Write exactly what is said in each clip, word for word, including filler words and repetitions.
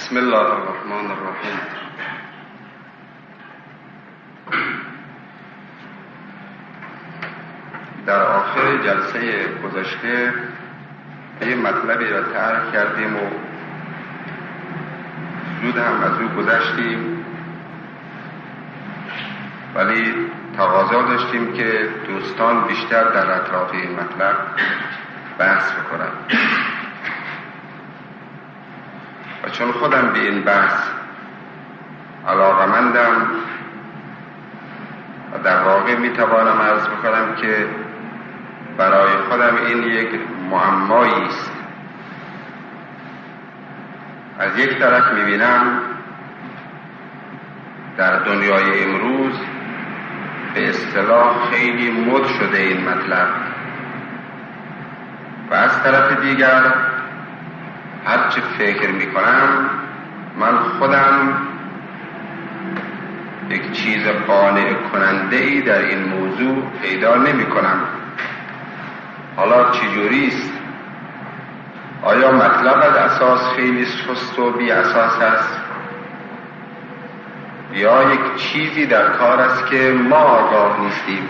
بسم الله الرحمن الرحیم. در آخر جلسه گذشته یه مطلبی را طرح کردیم و زود هم از او گذشتیم، ولی تقاضا داشتیم که دوستان بیشتر در اطراف این مطلب بحث بکنند و چون خودم به این بحث علاقمندم و در واقع میتوانم عرض بکنم که برای خودم این یک معمایی است. از یک طرف میبینم در دنیای امروز به اصطلاح خیلی مد شده این مطلب و از طرف دیگر هرچه فکر میکنم من خودم یک چیز قانع کننده ای در این موضوع پیدا نمی کنم. حالا چجوری است؟ آیا مطلب از اساس خیلی سست و بی اساس است یا یک چیزی در کار است که ما آگاه نیستیم؟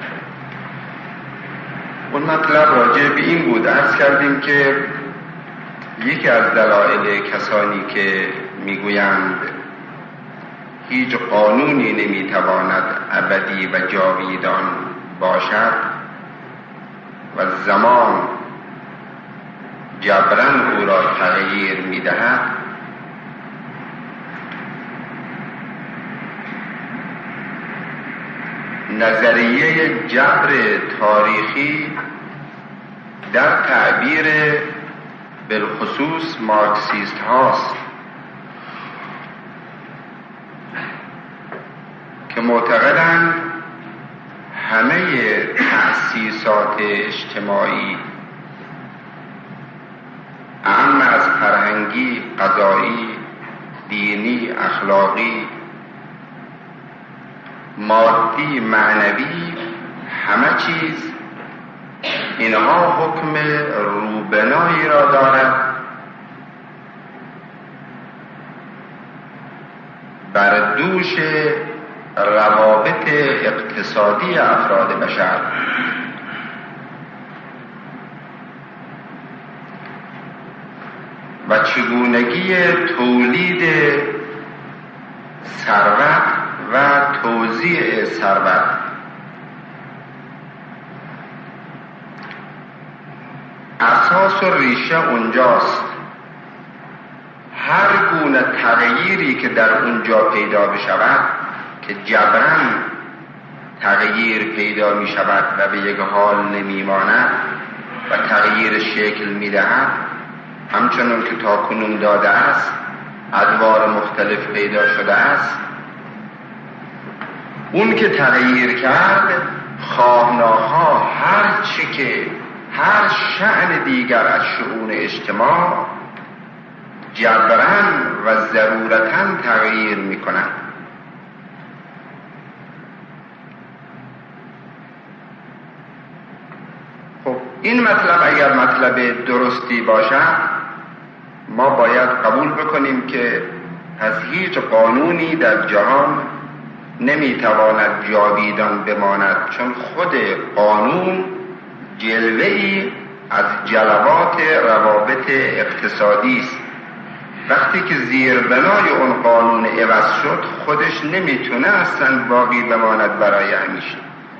اون مطلب راجع به این بود، عرض کردیم که یکی از دلایل کسانی که میگویند هیچ قانونی نمیتواند ابدی و جاویدان باشد و زمان جبران او را تغییر میدهد، نظریه جبر تاریخی در تعبیر بالخصوص مارکسیست هاست که معتقدند همه تأسیسات اجتماعی اعم از فرهنگی، قضایی، دینی، اخلاقی، مادی، معنوی، همه چیز اینها حکم روبنایی را دارد بر دوش روابط اقتصادی افراد بشر و چگونگی تولید ثروت و توزیع ثروت. اساس و ریشه اونجاست. هر گونه تغییری که در اونجا پیدا بشود که جبران تغییر پیدا می شود و به یک حال نمی ماند و تغییر شکل می دهد، همچنان که تا کنون داده است، ادوار مختلف پیدا شده است. اون که تغییر کرد خواه ناخواه هر چی که هر شأن دیگر از شؤون اجتماع جبران و ضرورتاً تغییر می کند. خب این مطلب اگر مطلب درستی باشد ما باید قبول بکنیم که از هیچ قانونی در جهان نمیتواند جاویدان بماند، چون خود قانون جلوه‌ای از جلوات روابط اقتصادی است. وقتی که زیربنای اون قانون عوض شد خودش نمیتونه اصلا باقی بماند برای همیشه.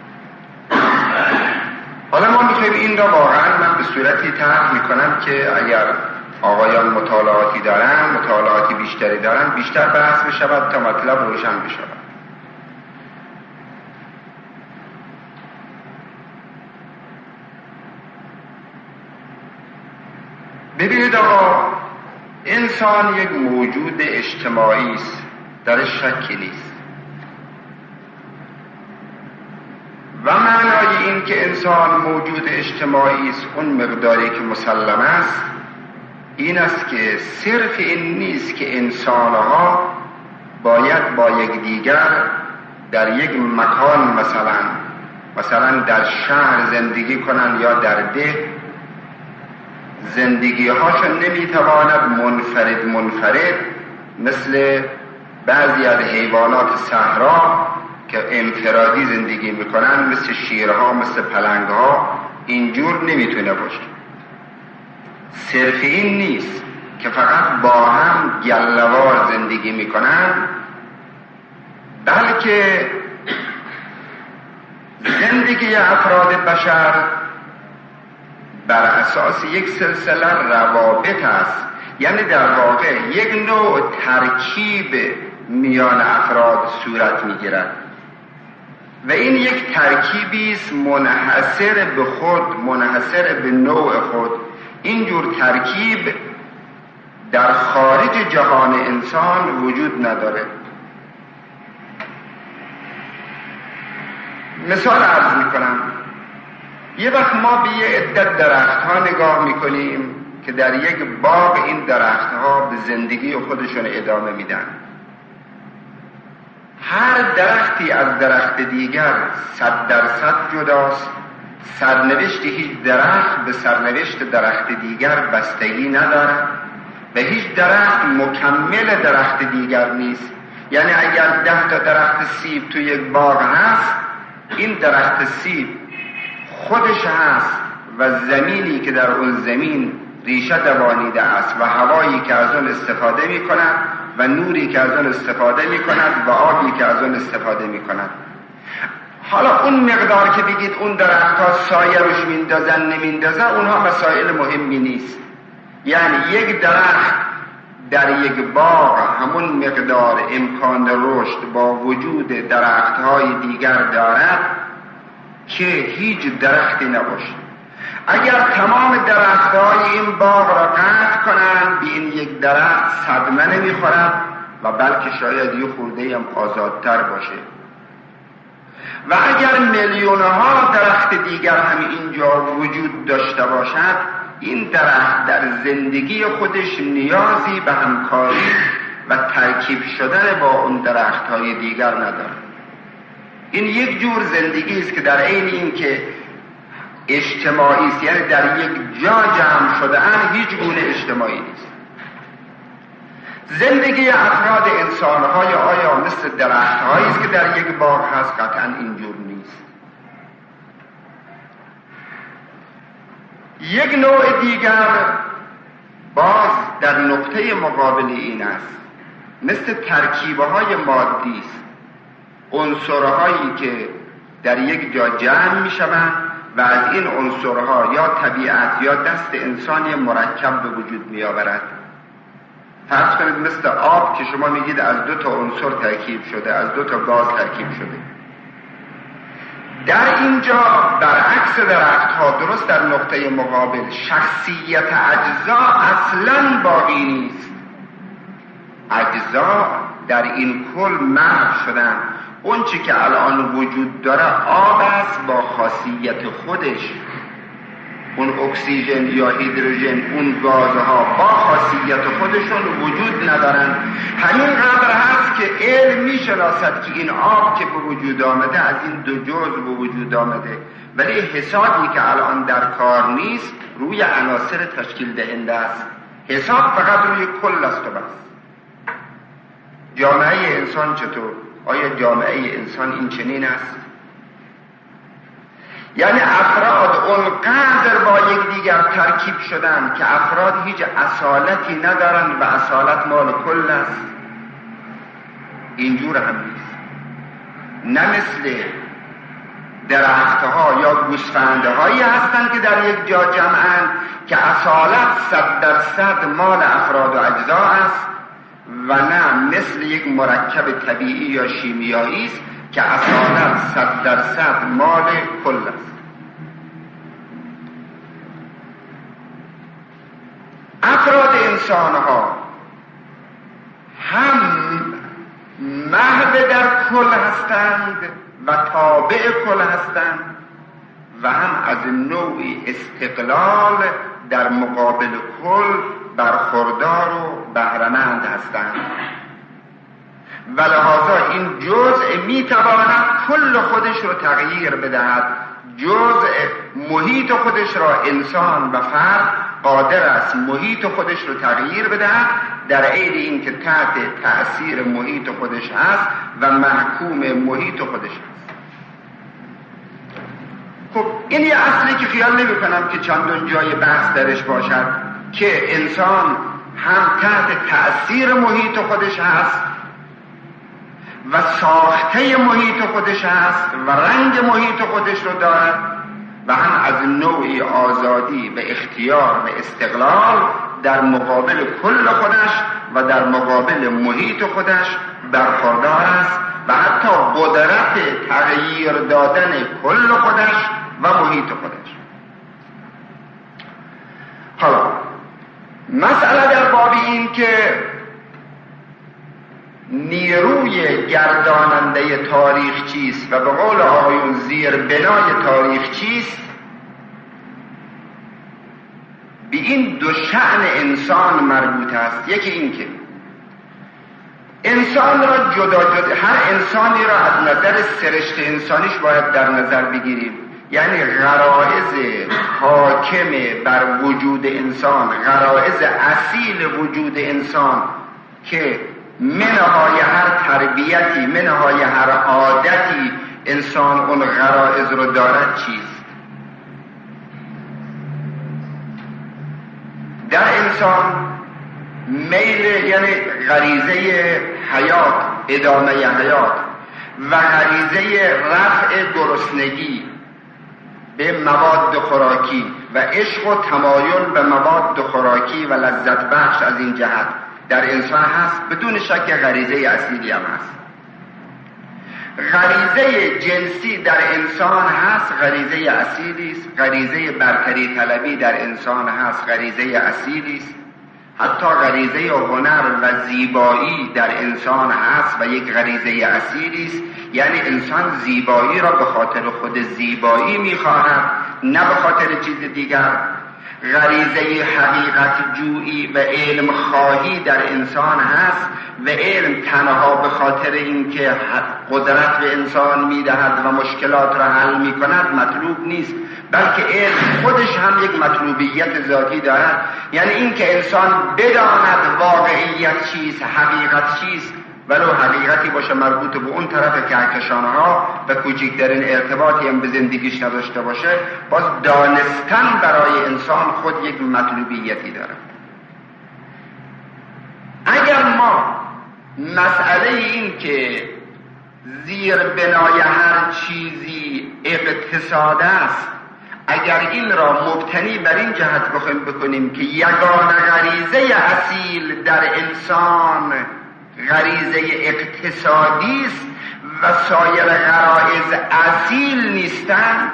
حالا ما میخوایم این را واقعا من به صورتی طرح میکنم که اگر آقایان مطالعاتی دارن، مطالعاتی بیشتری دارن، بیشتر بحث بشود تا مطلب روشن بشود. ببینید آقا، انسان یک موجود اجتماعی است، در شکی نیست و معنای این که انسان موجود اجتماعی است اون مقداری که مسلم است این است که صرف این نیست که انسانها باید با یک دیگر در یک مکان مثلا مثلا در شهر زندگی کنند یا در ده، زندگی هاشون نمیتواند منفرد منفرد مثل بعضی از حیوانات صحرا که انفرادی زندگی میکنن، مثل شیرها، مثل پلنگها، اینجور نمیتونه باشه. صرف این نیست که فقط با هم گله‌وار زندگی میکنن، بلکه زندگی افراد بشر بر اساس یک سلسله روابط است، یعنی در واقع یک نوع ترکیب میان افراد صورت میگیرد و این یک ترکیبی است منحصر به خود، منحصر به نوع خود. اینجور ترکیب در خارج جهان انسان وجود نداره. مثال عرض میکنم، یه وقت ما به یه عدت درخت ها نگاه میکنیم که در یک باغ این درخت ها به زندگی خودشون ادامه میدن. هر درختی از درخت دیگر صد درصد جداست. سرنوشت هیچ درخت به سرنوشت درخت دیگر بستگی ندارد و هیچ درخت مکمل درخت دیگر نیست. یعنی اگر ده تا درخت سیب تو یک باغ هست، این درخت سیب خودش هست و زمینی که در اون زمین ریشه دوانیده است و هوایی که از اون استفاده می کند و نوری که از اون استفاده می کند و آبی که از اون استفاده می کند. حالا اون مقدار که بگید اون درخت ها سایه روش میندازن نمیندازن، اونها مسائل مهمی نیست. یعنی یک درخت در یک باغ همون مقدار امکان رشد با وجود درخت های دیگر دارد که هیچ درختی نباشه. اگر تمام درخت های این باغ را قطع کنند، به این یک درخت صدمه نمیخورد و بلکه شاید یه خورده هم آزادتر باشه. و اگر میلیون ها درخت دیگر هم اینجا وجود داشته باشد، این درخت در زندگی خودش نیازی به همکاری و ترکیب شدن با اون درخت های دیگر ندارد. این یک جور زندگی است که در عین این که اجتماعی است، یعنی در یک جا جمع شده ان، هیچ گونه اجتماعی نیست. زندگی افراد انسان‌های آیا مثل درخت‌هایی است که در یک باغ هست؟ قطعاً اینجور نیست. یک نوع دیگر باز در نقطه مقابل این است، مثل ترکیب‌های مادی است، عنصرهایی که در یک جا جمع می‌شوند و از این عنصرها یا طبیعت یا دست انسانی مرکب به وجود می‌آورد. فرض کنید مثل آب که شما میگید از دو تا عنصر ترکیب شده، از دو تا گاز ترکیب شده. در اینجا برعکس درخت ها، درست در نقطه مقابل، شخصیت اجزا اصلاً باقی نیست. اجزا در این کل محو شدن. اون چی که الان وجود داره آب است با خاصیت خودش. اون اکسیژن یا هیدروژن، اون گازها با خاصیت خودشون وجود ندارن. همین قدر هست که علم میشناسد که این آب که به وجود آمده از این دو جزء به وجود آمده، ولی حسابی که الان در کار نیست روی عناصر تشکیل دهنده است. حساب فقط روی کل است و بس. جامعه انسان چطور؟ آیا جامعه انسان این چنین است؟ یعنی افراد اونقدر با یک دیگر ترکیب شدن که افراد هیچ اصالتی ندارن و اصالت مال کل است. اینجور هم نیست. نه مثل درختها یا گوسفندهایی هستند که در یک جا جمعن که اصالت صد درصد مال افراد و اجزا است، و نه مثل یک مرکب طبیعی یا شیمیایی است که اصالت صد درصد مال کل است. افراد انسان ها هم محو در کل هستند و تابع کل هستند و هم از نوعی استقلال در مقابل کل برخوردار و بهره‌مند هستند و لحاظا این جزء میتواند کل خودش رو تغییر بدهد، جزء محیط خودش را انسان و فرد قادر است محیط خودش رو تغییر بدهد در عین اینکه تحت تأثیر محیط خودش هست و محکوم محیط خودش هست. خب این یه اصلی که خیال نمی کنم که چندان جای بحث درش باشد که انسان هم تحت تأثیر محیط خودش هست و ساخته محیط خودش هست و رنگ محیط خودش رو دارد و هم از نوعی آزادی و اختیار و استقلال در مقابل کل خودش و در مقابل محیط خودش برخوردار است و حتی قدرت تغییر دادن کل خودش و محیط خودش. حالا مسئله در باب این که نیروی گرداننده تاریخ چیست و به قول آقایون زیر بنای تاریخ چیست، به این دو شأن انسان مربوط است. یکی این که انسان را جدا جدا، هر انسانی را از نظر سرشت انسانیش باید در نظر بگیریم، یعنی غرایز حاکم بر وجود انسان، غرایز اصیل وجود انسان که منهای هر تربیتی، منهای هر عادتی انسان اون غرایز رو دارد چیست؟ در انسان میل، یعنی غریزه حیات، ادامه حیات و غریزه رفع گرسنگی به مواد خوراکی و عشق و تمایل به مواد خوراکی و لذت بخش از این جهت در انسان هست، بدون شک غریزه اصیلی هم هست. غریزه جنسی در انسان هست، غریزه اصیلی است. غریزه برتری طلبی در انسان هست، غریزه اصیلی است. حتی غریزه هنر و زیبایی در انسان هست و یک غریزه اصیلی است. یعنی انسان زیبایی را به خاطر خود زیبایی می‌خواهد، نه به خاطر چیز دیگر. غریزه حقیقت جویی و علم خواهی در انسان هست و علم تنها به خاطر اینکه قدرت به انسان میدهد و مشکلات را حل میکند مطلوب نیست، بلکه علم خودش هم یک مطلوبیت ذاتی دارد. یعنی اینکه انسان بداند واقعیت چیست، حقیقت چیست، ولو حقیقتی باشه مربوط به اون طرف کهکشان‌ها و کوچکترین ارتباطی هم به زندگیش نداشته باشه، باز دانستن برای انسان خود یک مطلوبیتی داره. اگر ما مسئله این که زیر بنای هر چیزی اقتصاد است، اگر این را مبتنی بر این جهت بخوایم بکنیم که یگانه غریزه اصیل در انسان غریزه اقتصادی است و سایر غرایز اصیل نیستند،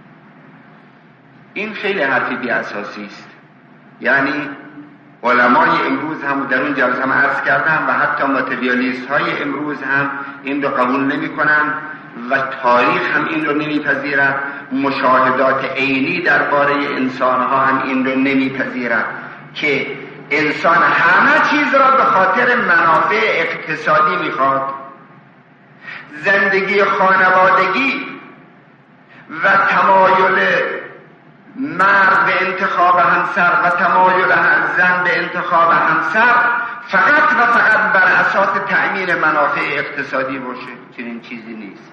این خیلی حرفی بی اساسی است. یعنی علمای امروز هم در اون جلسه هم عرض کردم و حتی ماتریالیست های امروز هم این رو قبول نمی کنند و تاریخ هم این رو نمیپذیرد، مشاهدات عینی درباره انسان ها هم این رو نمیپذیرد که انسان همه چیز را به خاطر منافع اقتصادی میخواد. زندگی خانوادگی و تمایل مرد به انتخاب همسر و تمایل زن به انتخاب همسر فقط و فقط بر اساس تأمین منافع اقتصادی باشه، چنین چیزی نیست.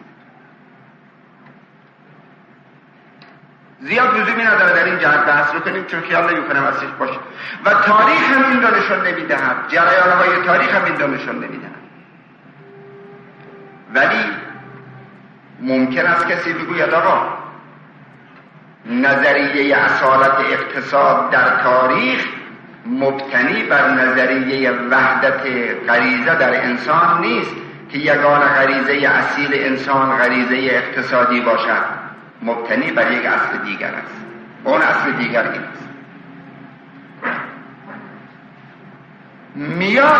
زیاد لزومی نداره در این جهت بحث رو کنیم چون خیال نمی کنم اصلش باشه و تاریخ هم این رو نشون نمیدهد، جریان‌های تاریخ هم این رو نشون نمیدهد. ولی ممکن است کسی بگوید آقا نظریه اصالت اقتصاد در تاریخ مبتنی بر نظریه وحدت غریزه در انسان نیست که یگانه غریزه اصیل انسان غریزه اقتصادی باشد، مبتنی بر یک اصل دیگر است. اون اصل دیگر این است: میان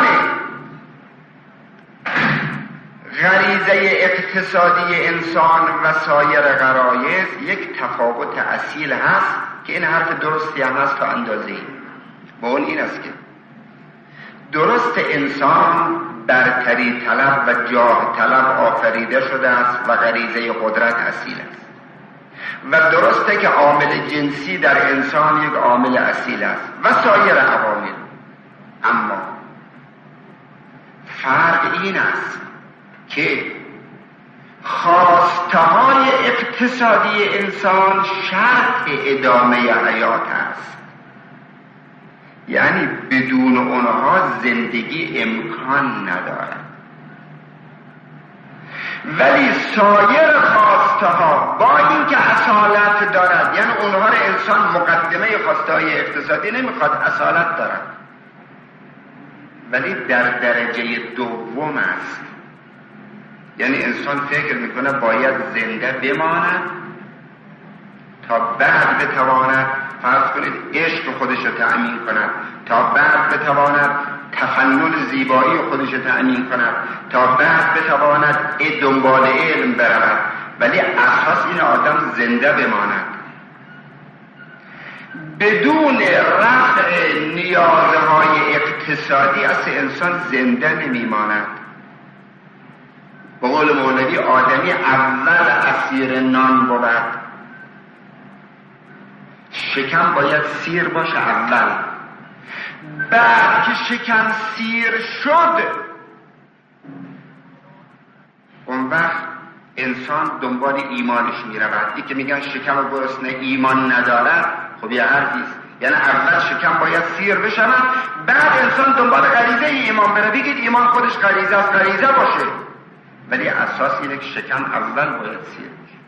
غریزه اقتصادی انسان و سایر غرایز یک تفاوت اصیل هست که این حرف درستی هم هست تا اندازه‌ای. با اون این است که درست انسان برتری طلب و جاه طلب آفریده شده است و غریزه قدرت اصیل است، و درسته که عامل جنسی در انسان یک عامل اصیل است و سایر عوامل، اما فرق این است که خواستهای اقتصادی انسان شرط ادامه حیات است، یعنی بدون اونها زندگی امکان ندارد. ولی سایر خواستها با اینکه اصالت دارد، یعنی اونها را انسان مقدمه خواستهای اقتصادی نمیخواد، اصالت دارد، ولی در درجه دوم است. یعنی انسان فکر میکنه باید زنده بماند تا بعد بتواند، فرض کنید، عشق خودش رو تأمین کند، تا بعد بتواند تفنن زیبایی خودش رو تأمین کند، تا بعد بتواند دنبال علم برود. ولی اساس این آدم زنده بماند. بدون رفع نیازهای اقتصادی اصل انسان زنده نمیماند. به قول مولوی آدمی اول اسیر نان بود، شکم باید سیر باشه اول، بعد که شکم سیر شد اون وقت انسان دنبال ایمانش می رود. این که میگن شکم گرسنه ایمان ندارد، خب یه حرفیست. یعنی اول شکم باید سیر بشود، بعد انسان دنبال غریزه ایمان بره. بگید ایمان خودش غریزه است، غریزه باشه، ولی اساس اینه که شکم اول باید سیر بشه.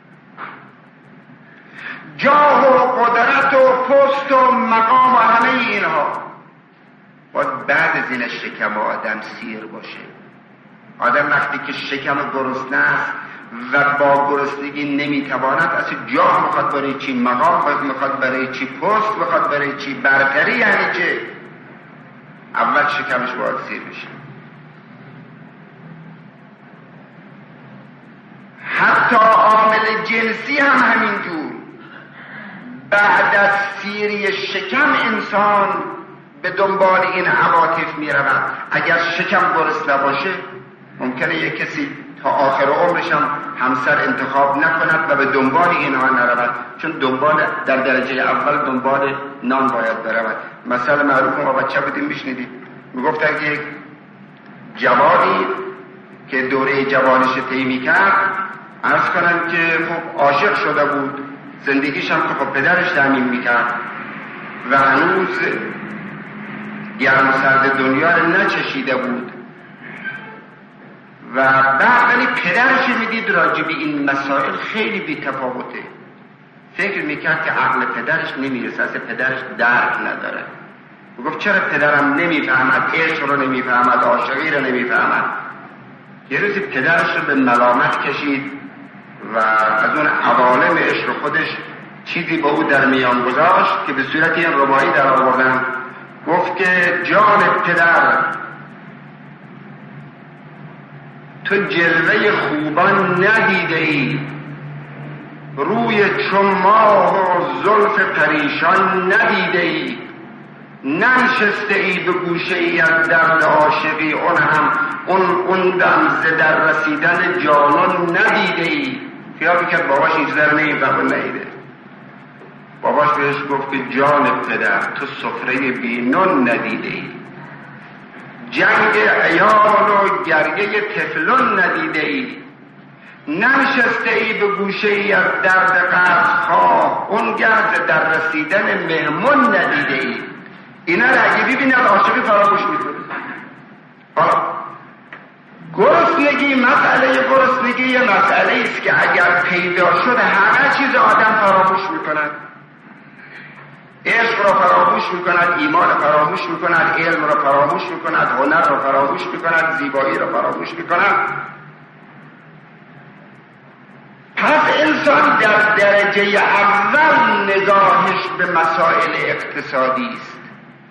جاه و قدرت و پست و مقام و همه اینها باید بعد از این شکم آدم سیر باشه. آدم وقتی که شکم گرسنه است و با گرسنگی نمیتواند، اصلا جاه میخواد برای چی، مقام میخواد برای چی، پست میخواد برای چی، برتری یعنی چه؟ اول شکمش باید سیر بشه. حتی عامل جنسی هم همینجور. بعد از سیری شکم انسان به دنبال این عواطف می رود. اگر شکم گرسنه باشه ممکنه یک کسی تا آخر عمرش هم همسر انتخاب نکند و به دنبال اینها نرود، چون دنبال در درجه اول دنبال نان باید برود. مثلا معروف ما بچه بودیم میشنیدیم میگفتن که یک جوانی که دوره جوانش طی میکرد، عرض کنم که خب عاشق شده بود، زندگیش هم که خب پدرش تامین میکرد و هنوز گرم سرد دنیا رو نچشیده بود و بعد ولی پدرش میدید راجع به این مسائل خیلی بی تفاوته. فکر میکرد که عقل پدرش نمیرسه، اصلا پدرش درک نداره. گفت چرا پدرم نمیفهمد، عشق رو نمیفهمد، عاشقی رو نمیفهمد. یه روزی پدرش رو به ملامت کشید و از اون عوالم عشق خودش چیزی با او در میان گذاشت که به صورت این ربایی در آوردن. گفت که جان پدر، تو جلوه خوبان ندیده ای، روی چون ماه و زلف پریشان ندیده ای، ننشسته ای به گوشه ای از درد عاشقی، اون هم اون اون دم ز در رسیدن جانان ندیده ای. خیال میکرد باباش این چیزا رو نمیفهمه، ندیده. باباش بهش گفت که جان پدر، تو سفره بینون ندیده ای، جنگ عیال و گریه طفلون ندیده ای، ننشسته ای به گوشه ای از درد قرض خواه، اون گرد در رسیدن مهمون ندیده ای. اینا را اگه ببینید عاشقی فراموش میکنه. حالا گرسنگی، مسئله گرسنگی یه مسئله است که اگر پیدا شده همه چیز آدم فراموش میکند. عشق رو فراموش میکند، ایمان رو فراموش میکند، علم رو فراموش میکند، هنر رو فراموش میکند، زیبایی رو فراموش میکند. پس انسان در درجه اول نگاهش به مسائل اقتصادی است.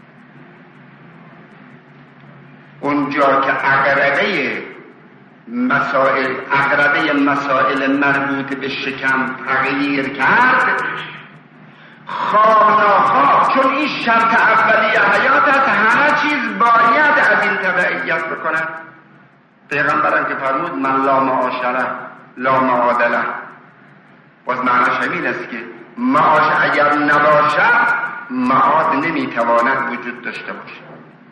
اونجا که عقربه مسائل عقربه مسائل مربوط به شکم تغییر کرد، خانه‌ها، چون این شرط اولیه حیات است، همه چیز باید از این تبعیت بکنه. پیغمبرم که فرمود من لا معاشره لا معادله، باز معناش همین است که معاش اگر نباشد معاد نمیتواند وجود داشته باشد.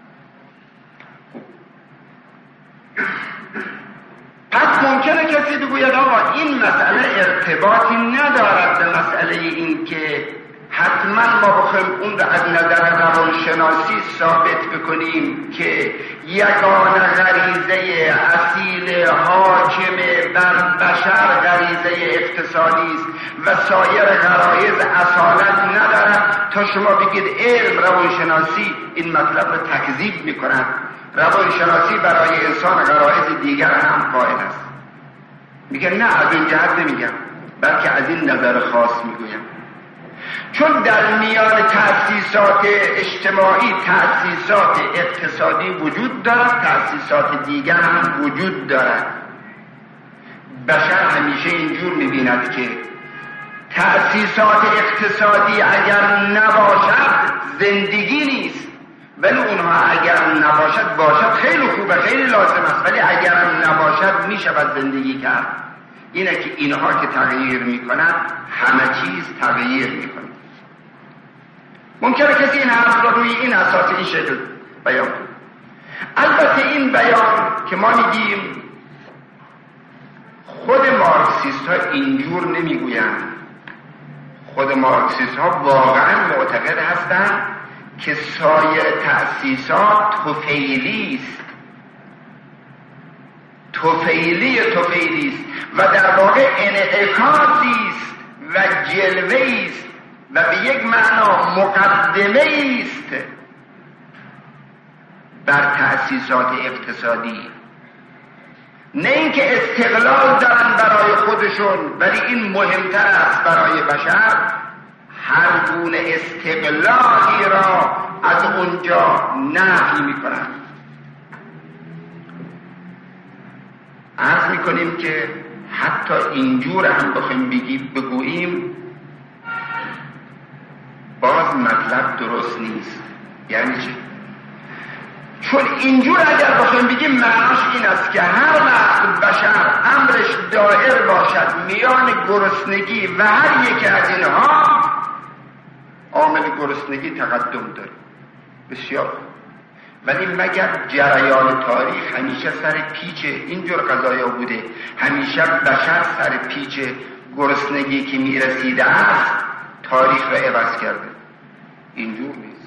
پس ممکنه کسی بگوید آقا این مسئله ارتباطی ندارد به مسئله این که حتما ما بخوایم اون رو از نظر روانشناسی ثابت بکنیم که یگانه غریزه اصیل حاکم بر بشر غریزه اقتصادی است و سایر غرایز اصالت ندارد تا شما بگید علم روانشناسی این مطلب رو تکذیب میکند. روانشناسی برای انسان غرایز دیگر هم قائل است. میگه نه، از این جهت نمیگم، بلکه از این نظر خاص میگویم. چون در میان تأسیسات اجتماعی تأسیسات اقتصادی وجود دارد، تأسیسات دیگر هم وجود دارد. بشر همیشه اینجور میبیند که تأسیسات اقتصادی اگر نباشد زندگی نیست، ولی اونها اگر نباشد باشد خیلی خوبه، خیلی لازم است، ولی اگر نباشد میشود زندگی کرد. اینه که اینها که تغییر میکنند همه چیز تغییر میکنه. ممکنه کسی این حرف را روی این اساس این شکل بیان کنه. البته این بیان که ما میگیم خود مارکسیست ها اینجور نمیگویند. خود مارکسیست ها واقعا معتقد هستند که سایر تأسیسات طفیلی است، طفیلی طفیلی است و در واقع انعکاسی است و جلوه است و به یک معنا مقدمه است بر تأسیسات اقتصادی. نه اینکه استقلال دارن برای خودشون، ولی این مهمتر است برای بشر هر گونه استقلالی را از اونجا نفی میکنن. عرض میکنیم که حتی اینجور هم بخوایم بگیم بگوییم باز مطلب درست نیست. یعنی چی؟ چون اینجور اگر بخوایم بگیم معناش این است که هر وقت بشر امرش دائر باشد میان گرسنگی و هر یک از اینها، عامل گرسنگی تقدم داره، بسیار خوب، ولی مگر جریان تاریخ همیشه سر پیچ اینجور قضایا بوده؟ همیشه بشر سر پیچ گرسنگی که میرسیده است تاریخ را عوض کرده؟ اینجور نیست.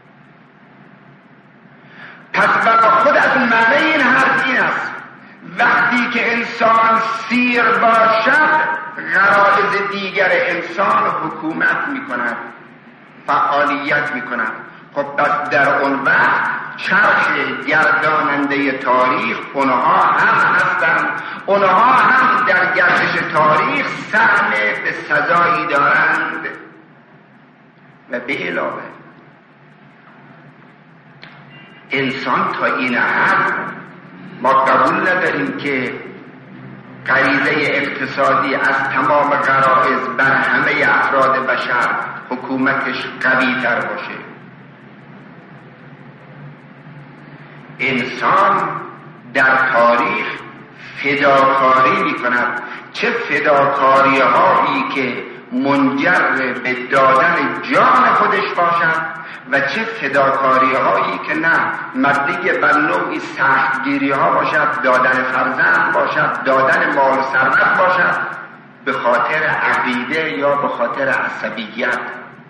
پس برای خود از معنی این حرف این است وقتی که انسان سیر باشد غرایز دیگر انسان حکومت میکند، فعالیت میکنند. خب پس در اون وقت چرخ گرداننده تاریخ اونها هم هستند، اونها هم در گردش تاریخ سهم به سزایی دارند. و به علاوه انسان تا این حد ما قبول نداریم که غریزه اقتصادی از تمام غرایز بر همه افراد بشر حکومتش قوی تر باشه. انسان در تاریخ فداکاری می کند، چه فداکاری هایی که منجر به دادن جان خودش باشد و چه فداکاری هایی که نه مبنی بر نوعی سختگیری ها باشد، دادن فرزند باشد، دادن مال و ثروت باشد به خاطر عقیده یا به خاطر عصبیت.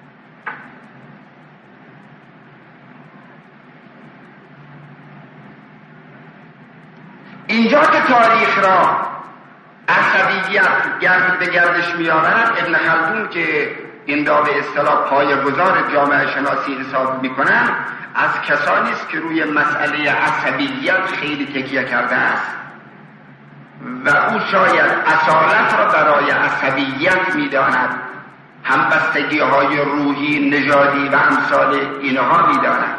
اینجا که تاریخ را عصبیت گرد به گردش می‌آورد، ابن خلدون که این را به اصطلاح پایه‌گذار جامعه شناسی حساب می‌کنند، از کسانی است که روی مسئله عصبیت خیلی تکیه کرده است و او شاید اصالت را برای عصبیت می‌داند، همبستگی‌های روحی، نژادی و امثال اینها می‌داند.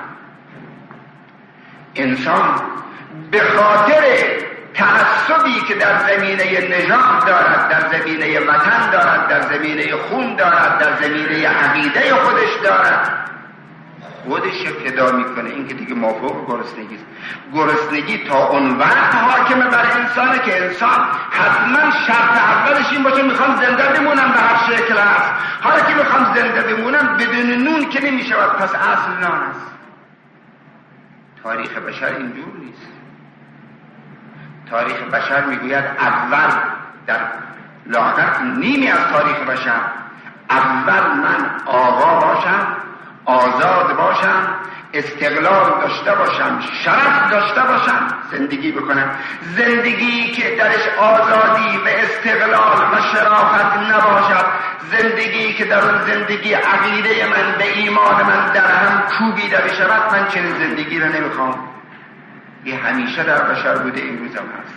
انسان به خاطر تعصبی که در زمینه نژاد دارد، در زمینه وطن دارد، در زمینه خون دارد، در زمینه عقیده خودش دارد، خودش فدا میکنه. این که دیگه مافوق گرسنگی است. گرسنگی تا اون وقت حاکمه بر انسانه که انسان حتما شرط اولش این باشه میخوام زنده بمونم به هر شکل هست. حالا که میخوام زنده بمونم بدون نون که نمیشود، پس اصل نان است. تاریخ بشر اینجور نیست. تاریخ بشر میگوید اول در لااقل نیمی از تاریخ بشر اول من آقا باشم، آزاد باشم، استقلال داشته باشم، شرف داشته باشم، زندگی بکنم. زندگی که درش آزادی و استقلال و شرافت نباشد، زندگی که در اون زندگی عقیده من به ایمان من در هم کوبیده بشود، من چنین زندگی رو نمیخوام. این همیشه در بشر بوده، این روز هم هست.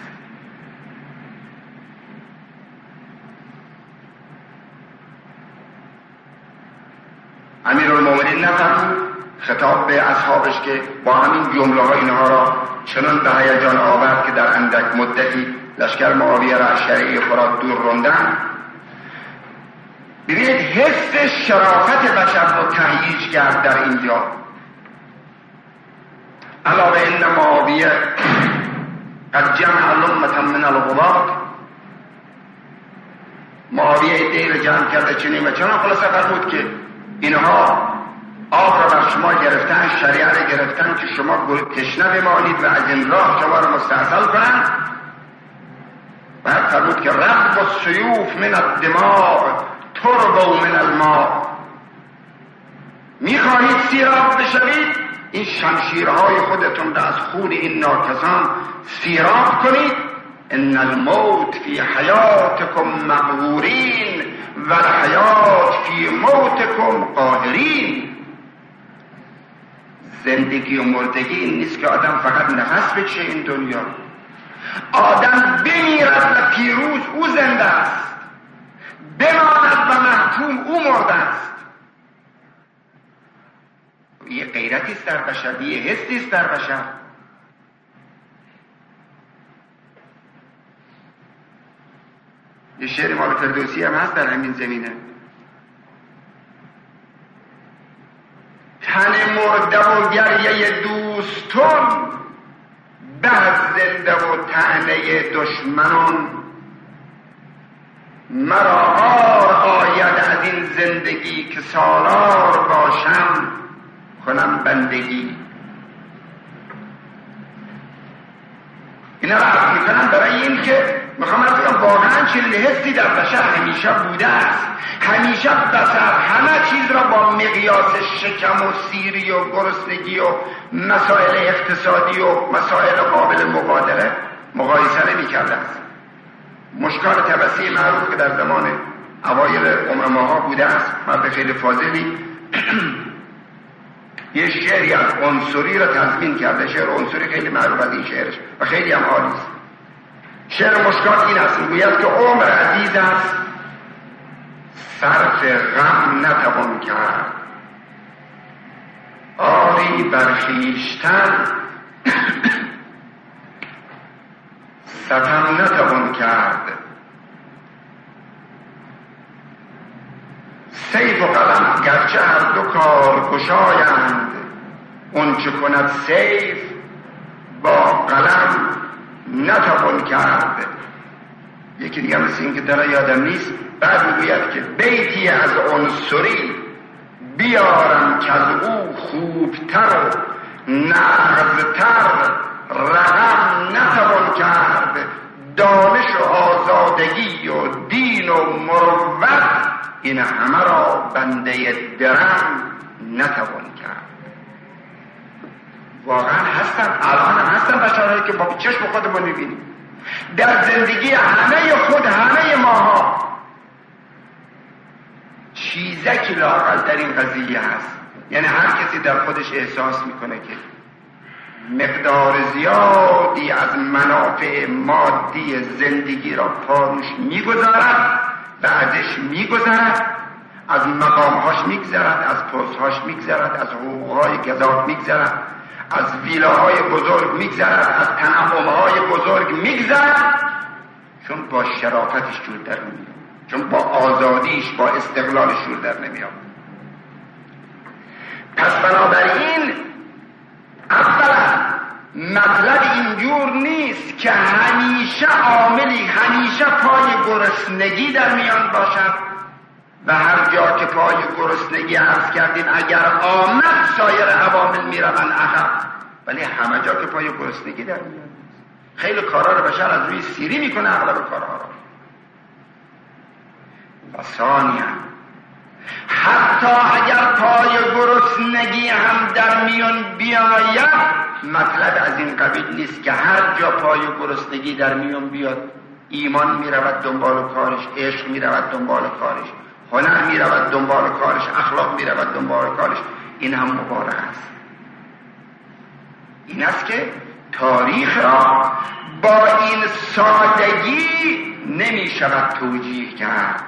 امیرالمومنین نفرمود خطاب به اصحابش که با همین جمله ها اینها را چنان به هیجان آورد که در اندک مدتی لشکر معاویه را از شریعه فرات دور راندن. ببینید حس شرافت بشر رو تهییج کرد در اینجا. علاوه ان معاویه قد جمع الامة من الغلاط، معاویه دیر جمع کرده چنین و چنان. خلاصه فرمود که اینها آب را بر شما گرفتن، شریعه را گرفتن که شما تشنه بمانید و از این راه شما را مستحصل کنند. بعد فرمود که رب السیوف من الدماء تربو من الماء، میخواهید سیراب بشوید، این شمشیرهای خودتون را از خون این ناکسان سیراب کنید. ان الموت فی حیاتکم مقهورین و الحیات فی موتکم قاهرین. زندگی و مردگی این نیست که آدم فقط نفس بکشه این دنیا. آدم بمیرد و پیروز او زنده است، بماند و محکوم او مرده است. یه غیرتی است در بشر، یه حسی است در بشر. یه شعر مال فردوسی هم هست در همین زمینه. تن مرده و گریه دوستان به زنده و طعنه دشمنان، مرا عار آید از این زندگی که سالار باشم کنم بندگی. اینا را عرض میکنم برای این که میخوام از بگم واقعا چنین حسی در بشر همیشه بوده است. همیشه بشر همه چیز را با مقیاس شکم و سیری و گرسنگی و مسائل اقتصادی و مسائل قابل مبادله مقایسه نمی‌کرده است. مشکال طبسی معروف که در زمان اوایل عمر ماها بوده است، مرد خیلی فاضلی یه شعری از عنصری را تضمین کرده. شعر عنصری خیلی معروف از این شعرش و خیلی هم عالی است. شعر مشکال این است، میگوید که عمر عزیز است صرف غم نتوان کرد، آری بر خویشتن ستم نتوان کرد. سیف و قلم گرچه هر دو کار گشایند، اون چه کند سیف با قلم نتوان کرد. یکی دیگه مثل این که در یادم نیست، بعد میگوید که بیتی از عنصری بیارم که از او خوبتر نغزتر رقم نتوان کرد. دانش و آزادگی و دین و مروت این همه را بنده درم نتوان کرد. واقعا هستن، الان هم هستن بشرهایی که با چشم خودمون میبینیم در زندگی همه خود همه ماها چیزکی لااقل در این قضیه هست. یعنی هر کسی در خودش احساس میکنه که مقدار زیادی از منافع مادی زندگی را پاروش میگذارد، بعدش میگذرد، از مقامهاش میگذرد، از پستهاش میگذرد، از حقوقهای گزاف میگذرد، از ویلاهای بزرگ میگذرد، از تنعمهای بزرگ میگذرد، چون با شرافتش جور در نمیاد، چون با آزادیش با استقلالش جور در نمیاد. پس بنابراین اولا مطلب اینجور نیست که همیشه عاملی همیشه پای گرسنگی در میان باشد و هر جا که پای گرسنگی عرض کردیم اگر آمد سایر عوامل میروند عقب، ولی همه جا که پای گرسنگی در میان. خیلی کارا رو بشر از روی سیری میکنه اغلب کارها رو. و ثانیا حتی اگر پای گرسنگی هم در میان بیاید مطلب از این قبیل نیست که هر جا پای گرسنگی در میان بیاد ایمان میرود دنبال کارش، عشق میرود دنبال کارش، هنر میرود دنبال کارش، اخلاق میرود دنبال کارش. این هم مبارک است. این است که تاریخ را با این سادگی نمی شود توجیه کرد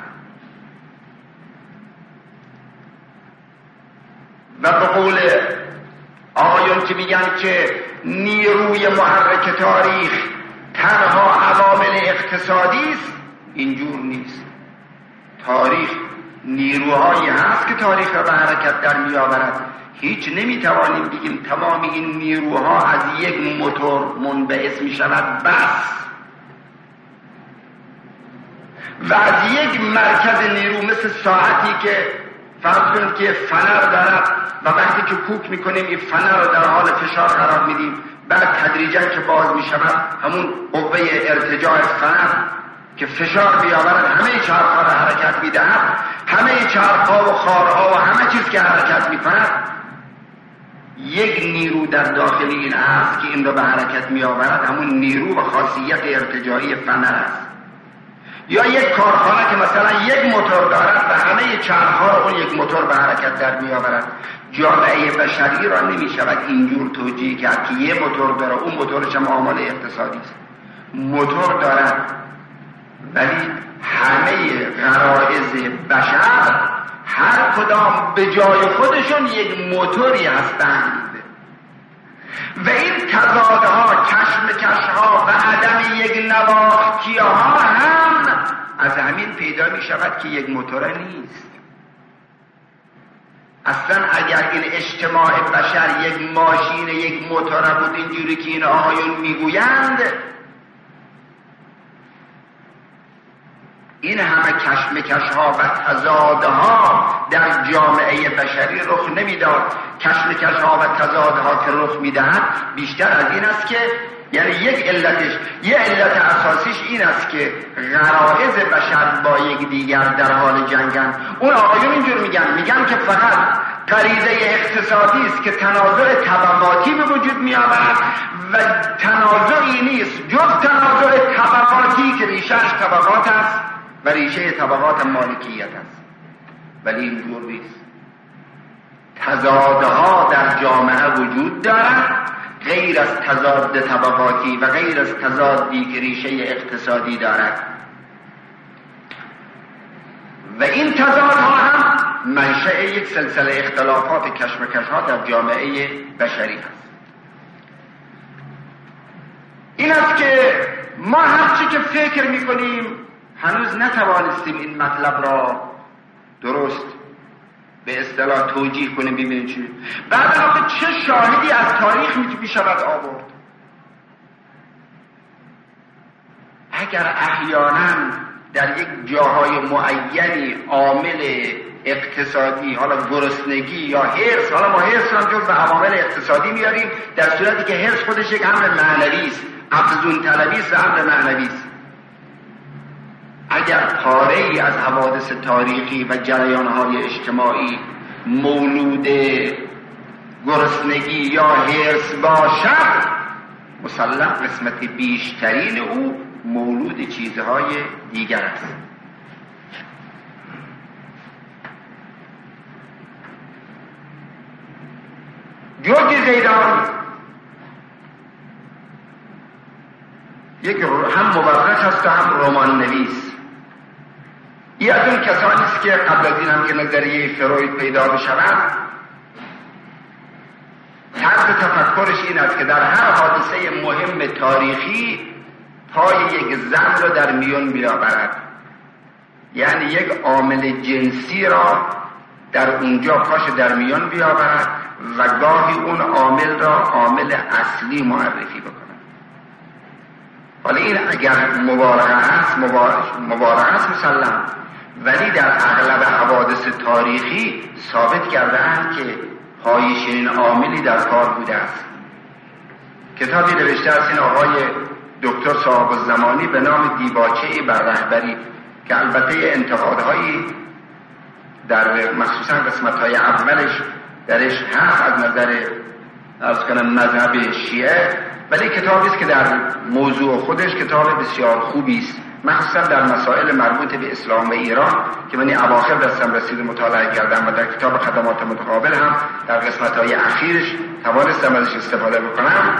و به قول آقایون که میگن که نیروی محرک تاریخ تنها عوامل اقتصادی است، اینجور نیست. تاریخ نیروهایی هست که تاریخ را به حرکت در می آورد. هیچ نمیتوانیم بگیم تمام این نیروها از یک موتور منبعث می شود بس و از یک مرکز نیرو مثل ساعتی که فرض کنید که فنر دارد و وقتی که کوک میکنیم این فنر رو در حال فشار قرار میدیم، بعد تدریجا که باز میشود همون قوه ارتجاع فنر که فشار بیاورد همه چرخها را حرکت میدهد، همه چرخها و خارها و همه چیز که حرکت میکند یک نیرو در داخل این است که این را به حرکت میآورد، همون نیرو و خاصیت ارتجاعی فنر است. یا یک کارخانه که مثلا یک موتور دارد و همه چرخها را اون یک موتور به حرکت در میآورد. جامعه بشری را نمی شود اینجور توجیه کرد که یه موتور داره، اون موتورش هم عامل اقتصادی است. موتور دارد ولی همه غرایز بشر هر کدام به جای خودشون یک موتوری هستند و این تضادها، کشمکشها و عدم یک نواختی ها هم از همین پیدا می شود که یک موتور نیست. اصلا اگر این اجتماع بشر یک ماشین یک موتور بود اینجوری که این آقایون میگویند، این همه کشمکش ها و تضادها در جامعه بشری رخ نمیداد. کشمکش ها و تضادها که رخ میدهد بیشتر از این است که یعنی یک علتش، یک علت اساسیش این است که غرایز بشر با یک دیگر در حال جنگن. اون آقایون اینجور میگن میگن که فقط غریزه اقتصادی است که تنازع طبقاتی به وجود می آورد و تنازعی نیست جز تنازع طبقاتی که ریشه‌اش طبقات است و ریشه طبقات مالکیت است. ولی اینجور نیست. تضادها در جامعه وجود دارد غیر از تضاد طبقاتی و غیر از تضادی که ریشه اقتصادی دارد و این تضادها هم منشأ یک سلسله اختلافات کشمکش‌ها در جامعه بشری هست. این است که ما هرچی که فکر می‌کنیم هنوز نتوانستیم این مطلب را درست به اصطلاح توجیه کنیم ببینیم چی. بعد آخه چه شاهدی از تاریخ می شود آورد؟ اگر احیانا در یک جاهای معینی عامل اقتصادی، حالا گرسنگی یا حرص، حالا ما حرص هم جز به عوامل اقتصادی میاریم، در صورتی که حرص خودش یک امر معنوی است، افزون طلبی است، امر معنوی است. اگر پاره ای از حوادث تاریخی و جریان‌های اجتماعی مولود گرسنگی یا حرص باشد، مسلم قسمت بیشترین او مولود چیزهای دیگر است. جورج زیدان یک هم مورخ است و هم رمان نویس. این از اون کسانی است که قبل از این هم که نظریه فروید پیدا بشود، طرز تفکرش این است که در هر حادثه مهم تاریخی پای یک زن را در میون بیاورد، یعنی یک عامل جنسی را در اونجا پاش در میان بیاورد و گاهی اون عامل را عامل اصلی معرفی بکند. حالا این اگر مبالغه است مبالغه است مسلم، ولی در اغلب حوادث تاریخی ثابت کرده اند که پای چنین عاملی در کار بوده است. کتابی نوشته است این آقای دکتر صاحب الزمانی به نام دیباچه‌ای بر رهبری که البته انتقادهایی در مخصوصا قسمت‌های اولش درش هست از نظر عرض کنم مذهب شیعه، ولی کتابی است که در موضوع خودش کتاب بسیار خوبی است، مخصوصا در مسائل مربوط به اسلام و ایران که من اواخر دستم رسید مطالعه کردم و در کتاب خدمات متقابل هم در قسمت‌های اخیرش توانستم ازش استفاده بکنم.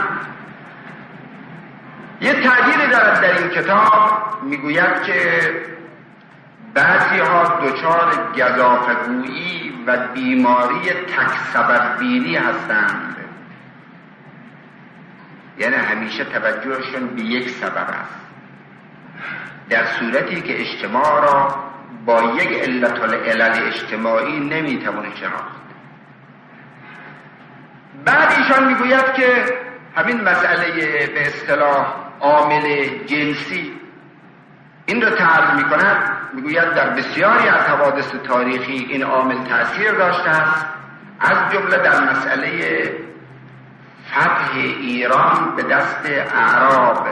یه تعبیری دارد در این کتاب، میگوید که بعضی ها دچار گزافه‌گویی و بیماری تک سبب بینی هستند، یعنی همیشه توجهشون به یک سبب است، در صورتی که اجتماع را با یک علت العلل اجتماعی نمیتونه شناخت. بعد ایشان میگوید که همین مسئله به اصطلاح عامل جنسی این رو تعریف میکند، میگوید در بسیاری از حوادث تاریخی این عامل تأثیر داشته است، از جمله در مسئله فتح ایران به دست اعراب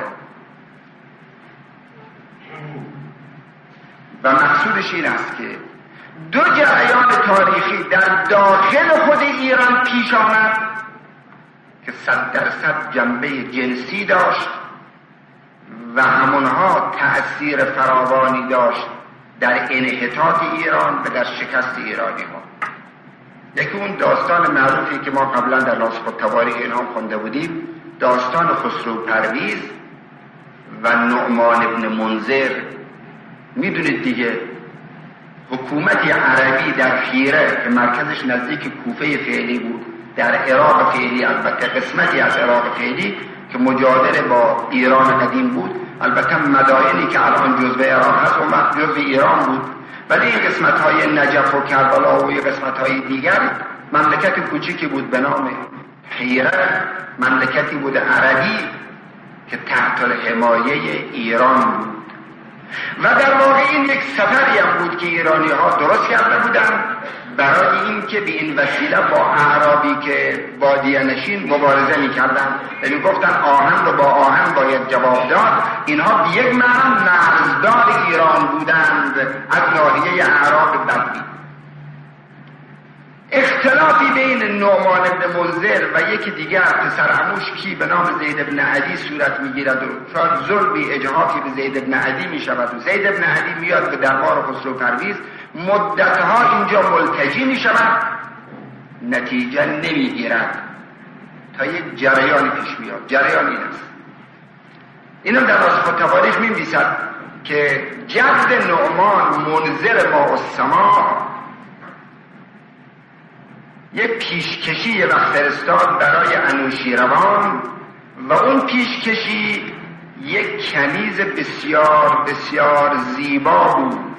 و مقصودش این است که دو جریان تاریخی در داخل خود ایران پیش آمد که صد درصد جنبه جنسی داشت و همونها تأثیر فراوانی داشت در انحطاط ایران و در شکست ایرانی ها. یکی اون داستان معروفی که ما قبلا در ناسخ التواریخ اینها خونده بودیم، داستان خسرو پرویز و نعمان ابن منذر. میدونید دیگه حکومتی عربی در خیره که مرکزش نزدیک کوفه فعلی بود، در عراق فعلی، البته قسمتی از عراق فعلی که مجاور با ایران قدیم بود، البته مدائنی که الان جزو عراق هست و وقت جزو ایران بود، ولی این قسمت های نجف و کربلا و این قسمت های دیگر مملکت کوچیکی بود به نام حیره، مملکتی بود عربی که تحت حمایه ایران بود. و در واقع این یک سفری هم بود که ایرانی ها درست کرده بودن برای این که به این وسیله با اعرابی که بادیه نشین مبارزه می کردن، یعنی گفتن آهن رو با آهن باید جواب داد. اینها به یک معنی نقضدار ایران بودند از ناحیه اعراب بدوی. اختلافی بین نعمان بن منذر و یکی دیگر پسر عموش کی به نام زید بن عدی صورت میگیرد و شاید ظلمی اجهاتی به زید بن عدی می شود و زید بن عدی میاد به دربار خسرو پرویز، مدتها اینجا ملتجی می شود، نتیجه نمی گیرد تا یک جریانی پیش میاد. جریان این است، اینم در ناسخ التواریخ می نویسد که جد نعمان منذر ما السما یک پیشکشی یه وقت فرستاد برای انوشیروان و اون پیشکشی یک کنیز بسیار بسیار زیبا بود.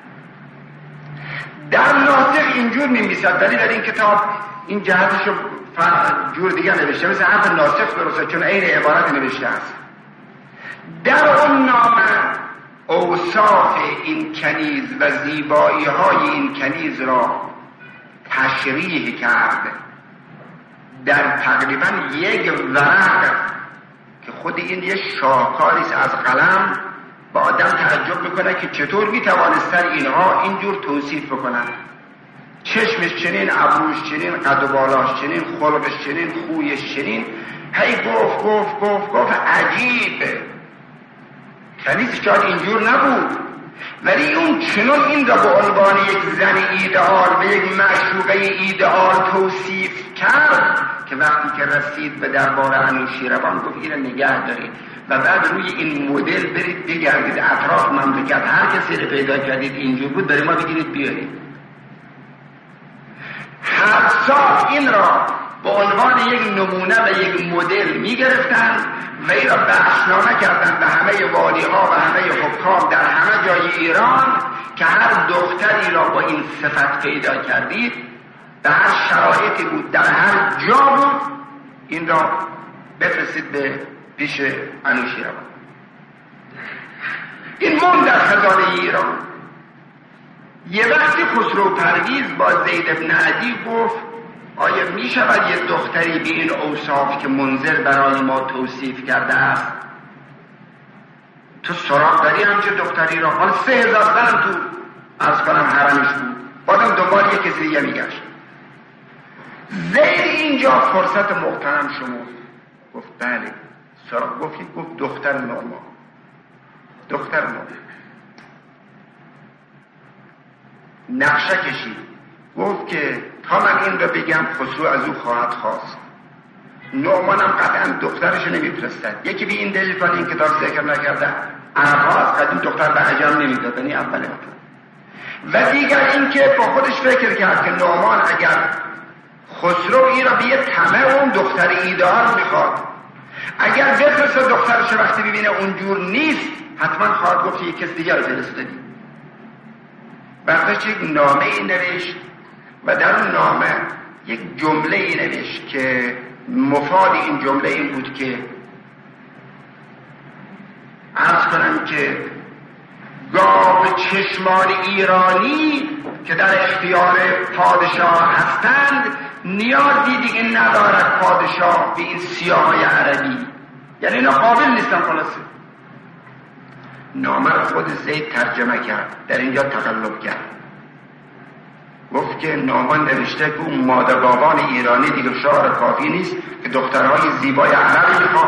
در ناسخ اینجور نمی‌نویسد، ولی در این کتاب این جهتشو جور دیگر نوشته، مثل حرف ناسخ درسته چون عین عبارت نوشته است. در اون نامه اوصاف این کنیز و زیبایی های این کنیز را تشریح کرد در تقریبا یک ورق که خود این یک شاهکاریست از قلم، با آدم تعجب میکنه که چطور میتوانستن اینها اینجور توصیف بکنن. چشمش چنین، ابروش چنین، قد و بالاش چنین، خلقش چنین، خویش چنین، هی گفت گفت گفت گفت عجیبه. کنیز شاید اینجور نبود، ولی اون چنون این را به عنوان یک زن ایدئال و یک معشوقه ایدئال توصیف کرد که وقتی که رسید به دربار انوشیروان گفت این را نگه دارید و بعد روی این مدل برید بگردید اطراف مملکت، هر کسی رو پیدا کردید اینجور بود برای ما بگیرید بیارید. هر سال این را به عنوان یک نمونه و یک مدل میگرفتن و این را بخشنامه کردن به همه والی ها و همه حکام در همه جای ایران که هر دختری را با این صفت پیدا کردید، در هر شرایطی بود، در هر جا بود، این را بفرستید به پیش انوشیروان. این موند در خزانه ایران. یه وقتی خسرو پرویز با زید بن عدی گفت آیا می شود یه دختری به این اوصاف که منذر برای ما توصیف کرده است تو سراغ داری همچه دختری را؟ حالا سه هزار زن تو از کنم حرمش بود، بادم دنبال یک کسی دیگه میگشت. زید اینجا فرصت محترم شما گفت بله سراغ. گفت گفت دختر نورما، دختر نورما نقشه کشید. گفت که تا من این را بگم خسرو از او خواهد خواست. نعمان هم قطعا دخترش نمیفرستد. یکی به این دلیل فان این کتاب ذکر نکرده عرب‌ها از قدیم دختر به عجم نمیداد، یعنی اول مطلب. و دیگر این که با خودش فکر کرد که نعمان اگر خسرو این را به یه طمع اون دختر ایدئال میخواد، اگر بفرسته دخترش وقتی ببینه اونجور نیست حتما خواهد گفت یک کس دیگر فرستادی. بعدش یک نامه ای نوشت و در اون نامه یک جمله ای نوشت که مفاد این جمله این بود که عرض کنم که گاو چشمان ایرانی که در اختیار پادشاه هستند نیازی دیگه ندارد پادشاه به این سیاهای عربی، یعنی اینا قابل نیستن. خلاصه نامه را خود زید ترجمه کرد، در اینجا تقلب کرد. گفت که نامان نوشته که اون مادربابان ایرانی دیگه شعار کافی نیست که دخترهای زیبای عربی میخواد.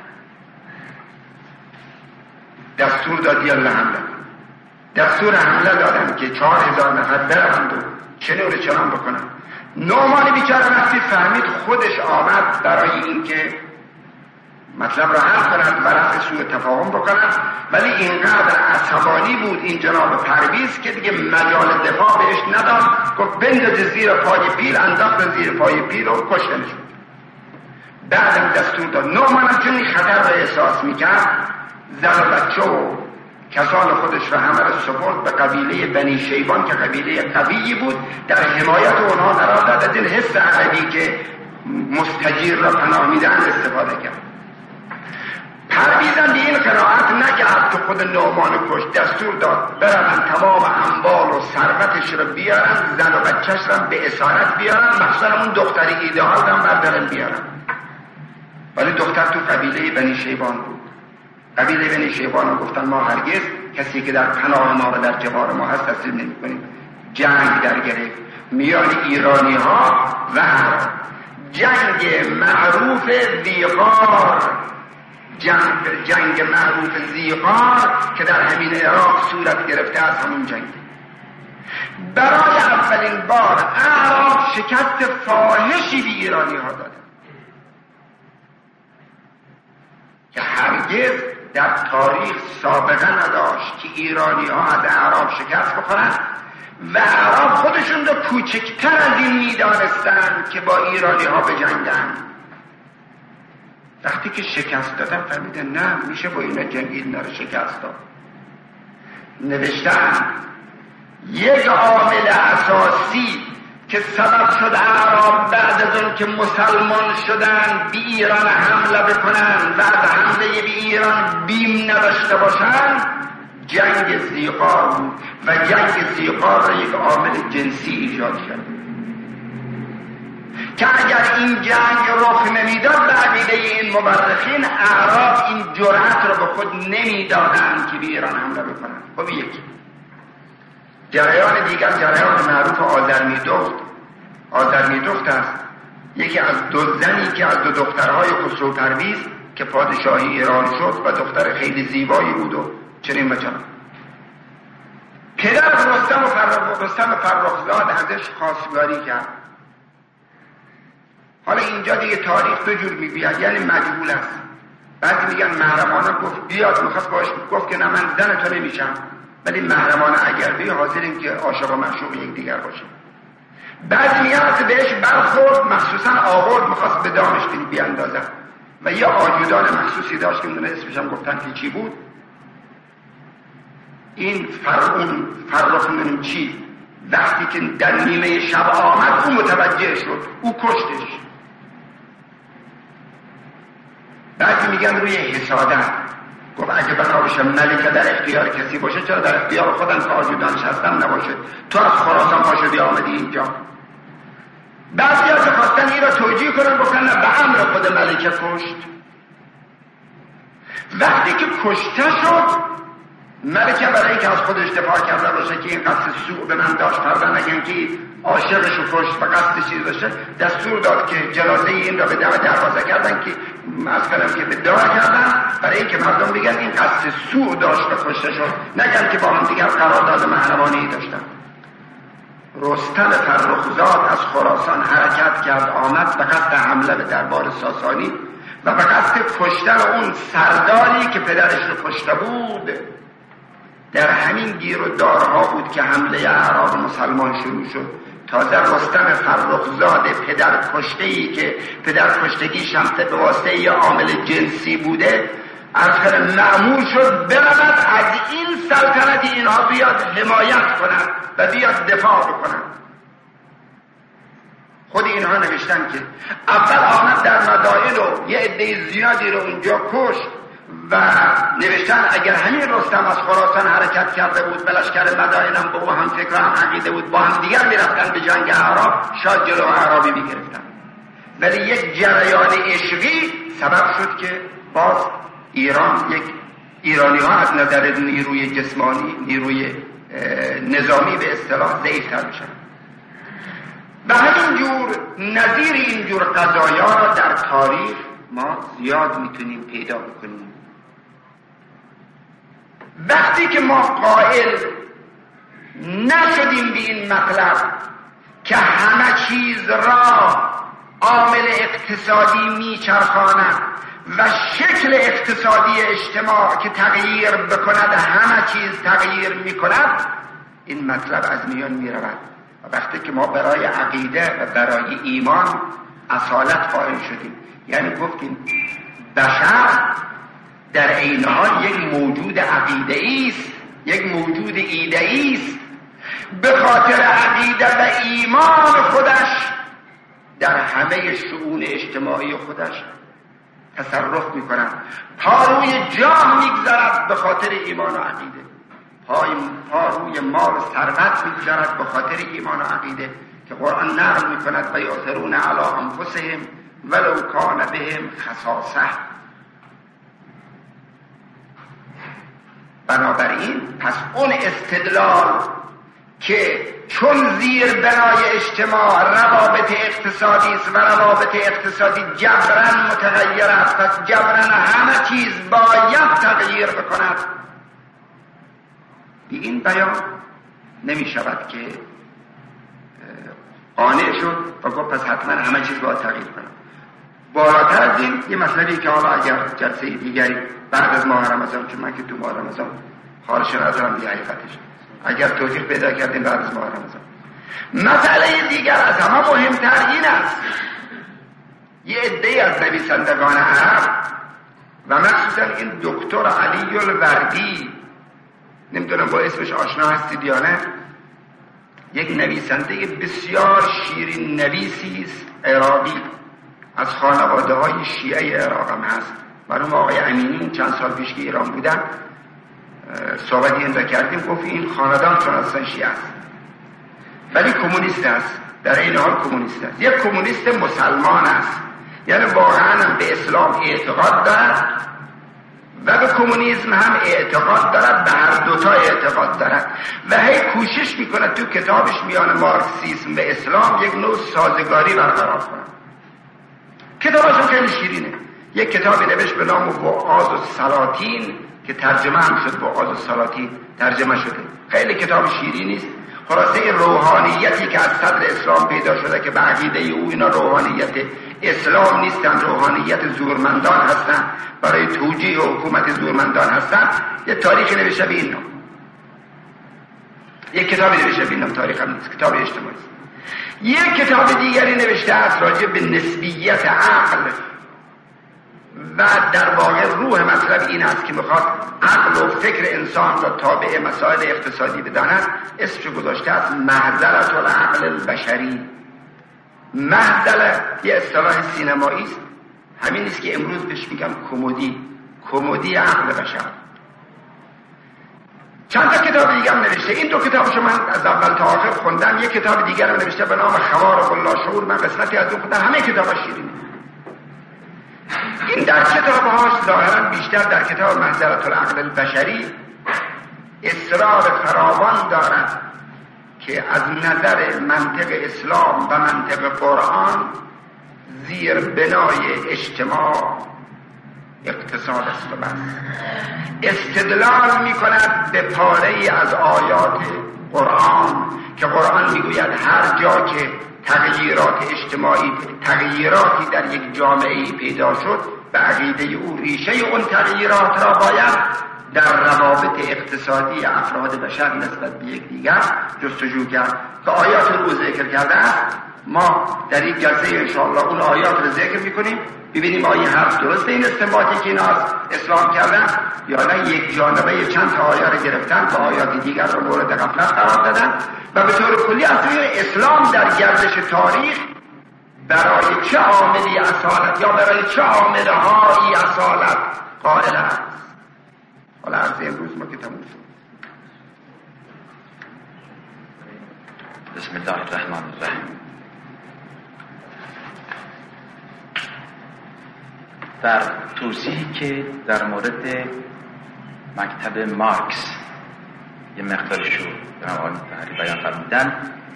دستور دادی الله حمله، دستور حمله دادن که چهار هزار نفر برند و چنور چنان بکنن. نعمان بیچاره وقتی فهمید خودش آمد برای اینکه مطلب را حل کند و رفع سوء تفاهم بکنند، ولی اینقدر عصبانی بود این جناب پرویز که دیگه مجال دفاع بهش نداد. گفت بنداز زیر پای پیل، انداخت زیر پای پیل و کشتن شد. بعدم دستور داد. نعمان هم چون خطر را احساس میکرد زن و بچه و کسان خودش را همه را سپرد به قبیله بنی شیبان که قبیله قویی بود، در حمایت اونها قرار داد. از این حس عربی که مستجیر را پناه میدن استفاده کرد. پرویزم به این قرائت نکرد که خود نعمان کش، دستور داد برن تمام اموال و ثروتش رو بیارن، زن و بچهش رو به اسارت بیارن، مخصوصا اون دختری ایدئال رو بردارن بیارن. ولی دختر تو قبیله بنی شیبان بود. قبیله بنی شیبان رو گفتن ما هرگز کسی که در پناه ما و در جوار ما هست تسلیم نمی کنیم. جنگ در گرفت میان ایرانی ها و جنگ معروف زیغار، جنگ جنگ معروف زیغار که در همین عراق صورت گرفته از همون جنگ. برای اولین بار اعراب شکست فاحشی به ایرانی ها دادن که هرگز در تاریخ سابقه نداشت که ایرانی ها از اعراب شکست بخورن و اعراب خودشون رو کوچکتر از این میدانستن که با ایرانی ها بجنگن. وقتی که شکست دادن فهمیدن نه میشه با اینا جنگید، اینا رو شکست داد. نوشتن یک عامل اساسی که سبب شد اعراب بعد از اون که مسلمان شدن به ایران حمله بکنن و از حمله به ایران بیم نداشته باشن جنگ زیغار بود و جنگ زیغار را یک عامل جنسی ایجاد کرد که اگر این جنگ رخ نمیداد به عقیده این مورخین اعراب این جرأت را به خود نمیدادند که به ایران حمله بکنن. خب یکی جریان دیگر جریان معروف آذرمیدخت. آذرمیدخت است یکی از دو زنی که از دو دخترهای خسرو پرویز که پادشاهی ایران شد و دختر خیلی زیبایی بود و چنین و چنان. پدر رستم و فرخ رستم فرخزاد ازش خواستگاری کرد. حالا اینجا دیگه تاریخ دو جور میگوید، یعنی مجهول است. بعضی میگن محرمانه گفت بیاد میخواست باش گفت که نه من زن تو نمیشم، ولی محرمانه اگر بی حاضریم که عاشق و معشوق یک دیگر باشیم. بعد میاد بهش برخورد، مخصوصا آورد میخواست به دامش بیاندازن و یه آجودان مخصوصی داشت که اون اسمش هم گفتن که چی بود. این فرعون فرخ من چی وقتی که در نیمه شب آمد او متوجه شد، او کشتش. بعد میگن روی حسادت گفت اگه بنا بشه ملکه در اختیار کسی باشه چرا در اختیار خودم که آجودانش هستم نباشه؟ تو از خراسان پا شدی آمدی اینجا. بعضی ها که خواستن این را توجیه کنن گفتن نه به امر خود ملکه کشت. وقتی که کشته شد ملکه برای اینکه از خودش دفاع کرده باشه که این قصد سوء به من داشت فردا نگم که عاشقش رو کشت و قصد چیز داشته، دستور داد که جنازه این را به دم دروازه کردن که از کنم که به دعا کردن برای اینکه مردم بگن این قصد سوء داشت و کشته شد، نگن که با هم دیگر قرارداد محرمانه‌ای داشتن. رستم فرخزاد از خراسان حرکت کرد، آمد به قصد حمله به دربار ساسانی و به قصد کشتن اون سرداری که پدرش رو کشته بود. در همین گیر و دارها بود که حمله اعراب مسلمان شروع شد. تازه رستم فرخزاد پدر کشته‌ای که پدر کشتگیش هم به واسطه یه عامل جنسی بوده آخر مأمور شد برود از این سلطنت اینها بیاد حمایت کنند و بیاد دفاع بکنند. خود اینها نوشتن که اول آمد در مدائن و یه عده زیادی رو اونجا کشت و نوشتن اگر همین رستم از خراسان حرکت کرده بود به لشکر مدائن هم با او هم فکر هم عقیده بود با هم دیگر میرفتن به جنگ اعراب، شاید جلو اعرابی میگرفتن. ولی یک جریان عشقی سبب شد که باز ایران یک ایرانی ها از نظر نیروی جسمانی نیروی نظامی به اصطلاح ضعیف‌تر بشن. به همین جور نظیر این جور قضایا را در تاریخ ما زیاد میتونیم پیدا بکنیم. وقتی که ما قائل نشدیم به این مطلب که همه چیز را عامل اقتصادی میچرخاند و شکل اقتصادی اجتماع که تغییر بکند همه چیز تغییر میکند، این مطلب از میان میرود. و وقتی که ما برای عقیده و برای ایمان اصالت قائل شدیم، یعنی گفتیم بشر در عین حال یک موجود عقیده‌ای است، یک موجود ایده‌ای است، به خاطر عقیده و ایمان خودش در همه شؤون اجتماعی خودش تصرف میکنند. پا روی جاه میگذارد به خاطر ایمان و عقیده، پای پا روی مال و ثروت میگذارد به خاطر ایمان و عقیده که قرآن نقل میکند و یؤثرون علی انفسهم ولو کان بهم خصاصه. بنابراین پس اون استدلال که چون زیر بنای اجتماع روابط اقتصادی است و روابط اقتصادی جبران متغیر است، پس جبران همه چیز باید تغییر بکند، به این بیان نمی شود که قانع شد و گفت پس حتما همه چیز باید تغییر کنند. بالاتر از این یه مسئله که حالا اگر جلسه دیگری بعد از ماه رمضان، چون من که تو ماه رمضان خارج ندارم دیگه حقیقتش، اگر توفیق پیدا کردیم بعد از ماه رمضان. مسئله دیگر از همه مهمتر این است، یه عده از نویسندگان عرب و مخصوصا این دکتر علی الوردی، نمیدونم با اسمش آشنا هستید یا نه، یک نویسنده بسیار شیرین نویسی است عراقی، از خانواده های شیعه عراق هم هست. مرحوم آقای امینی چند سال پیش که ایران بودن صحبتی اینجا کردیم، گفت این خاندان چون اصلا شیعه است ولی کمونیست است، در این حال کمونیست است، یک کمونیست مسلمان است، یعنی واقعا به اسلام اعتقاد دارد و به کمونیسم هم اعتقاد دارد، به هر دوتا اعتقاد دارد و هی کوشش میکند تو کتابش میان مارکسیسم و اسلام یک نوع سازگاری برقرار کند. کتابش خیلی شیرینه. یک کتابی نوشت به نام وعاظ السلاطین که ترجمه هم شد، وعاظ السلاطین ترجمه شده، خیلی کتاب شیرینی است. خلاصه روحانیتی که از صدر اسلام پیدا شده که به عقیده او اینا روحانیت اسلام نیستن، روحانیت زورمندان هستن، برای توجیه حکومت زورمندان هستن. یه تاریخ نوشته به این نام، یک کتابی نوشته به این نام، تاریخ هم نیست، کتاب اجتماعی است. یک کتاب دیگری نوشته است راجع به نسبیت عقل و در واقع روح مطلب این است که میخواد عقل و فکر انسان را تابع مسائل اقتصادی بداند. اسمش گذاشته است معضلة العقل البشری. معضله یه اصطلاح سینمایی است، همین است که امروز بهش میگم کمدی، کمدی عقل بشر. چند تا کتاب دیگه هم نوشته. این دو کتابشو من از اول تا آخر خوندم. یک کتاب دیگر رو نوشته به نام خوارق اللاشعور، من قسمتی از اون خوندم. همه کتاباش شیرینه. این در کتابهاش ظاهرا بیشتر در کتاب معضلة العقل البشری اصرار فراوان دارد که از نظر منطق اسلام و منطق قرآن زیر بنای اجتماع اقتصاد است و بس. استدلال می کند به پاره از آیات قرآن که قرآن می گوید هر جا که تغییرات اجتماعی، تغییراتی در یک جامعه پیدا شد، به عقیده او ریشه اون تغییرات را باید در روابط اقتصادی افراد بشر نسبت به یک دیگر جستجو کرد که آیات رو ذکر کرده است. ما در این جلسه انشاءالله اون آیات رو ذکر میکنیم، ببینیم آیه حرف درسته این استنباطی که اینا از اسلام کردن یا نه یک جانبه چند تا آیه رو گرفتن و آیات دیگر رو مورد غفلت قرار دادن و به طور کلی اصلا اسلام در گردش تاریخ برای چه عاملی اصالت یا برای چه عاملهایی اصالت قائل است. حالا عرض امروز ما که تموم شد. بسم الله الرحمن الرحیم. در توضیحی که در مورد مکتب مارکس یه مقدارشو به آقای مطهری بیان فرمودن،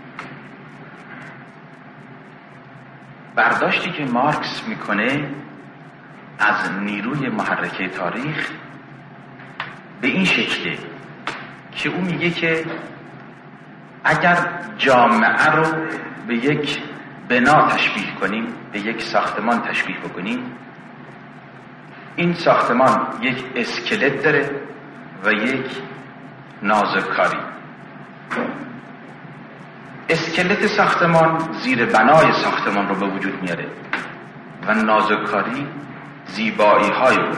برداشتی که مارکس میکنه از نیروی محرکه تاریخ به این شکله که او میگه که اگر جامعه رو به یک بنا تشبیه کنیم، به یک ساختمان تشبیه بکنیم، این ساختمان یک اسکلت داره و یک نازکاری. اسکلت ساختمان زیر بنای ساختمان رو به وجود میاره و نازکاری زیبایی های او.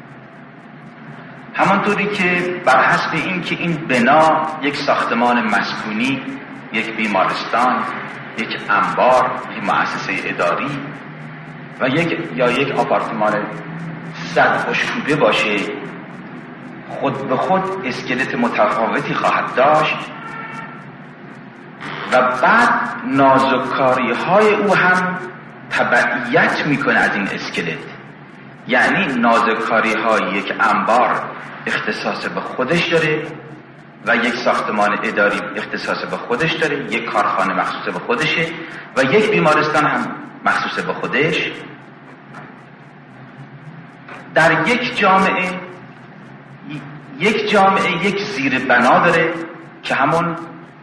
همانطوری که بر حسب این که این بنا یک ساختمان مسکونی، یک بیمارستان، یک انبار، یک مؤسسه اداری و یک یا یک آپارتمان صد خوشکوبه باشه، خود به خود اسکلت متفاوتی خواهد داشت و بعد نازکاری های او هم تبعیت میکنه از این اسکلت. یعنی نازکاری های یک انبار اختصاص به خودش داره و یک ساختمان اداری اختصاص به خودش داره، یک کارخانه مخصوص به خودشه و یک بیمارستان هم مخصوص به خودش. در یک جامعه یک جامعه یک زیر بنا داره که همون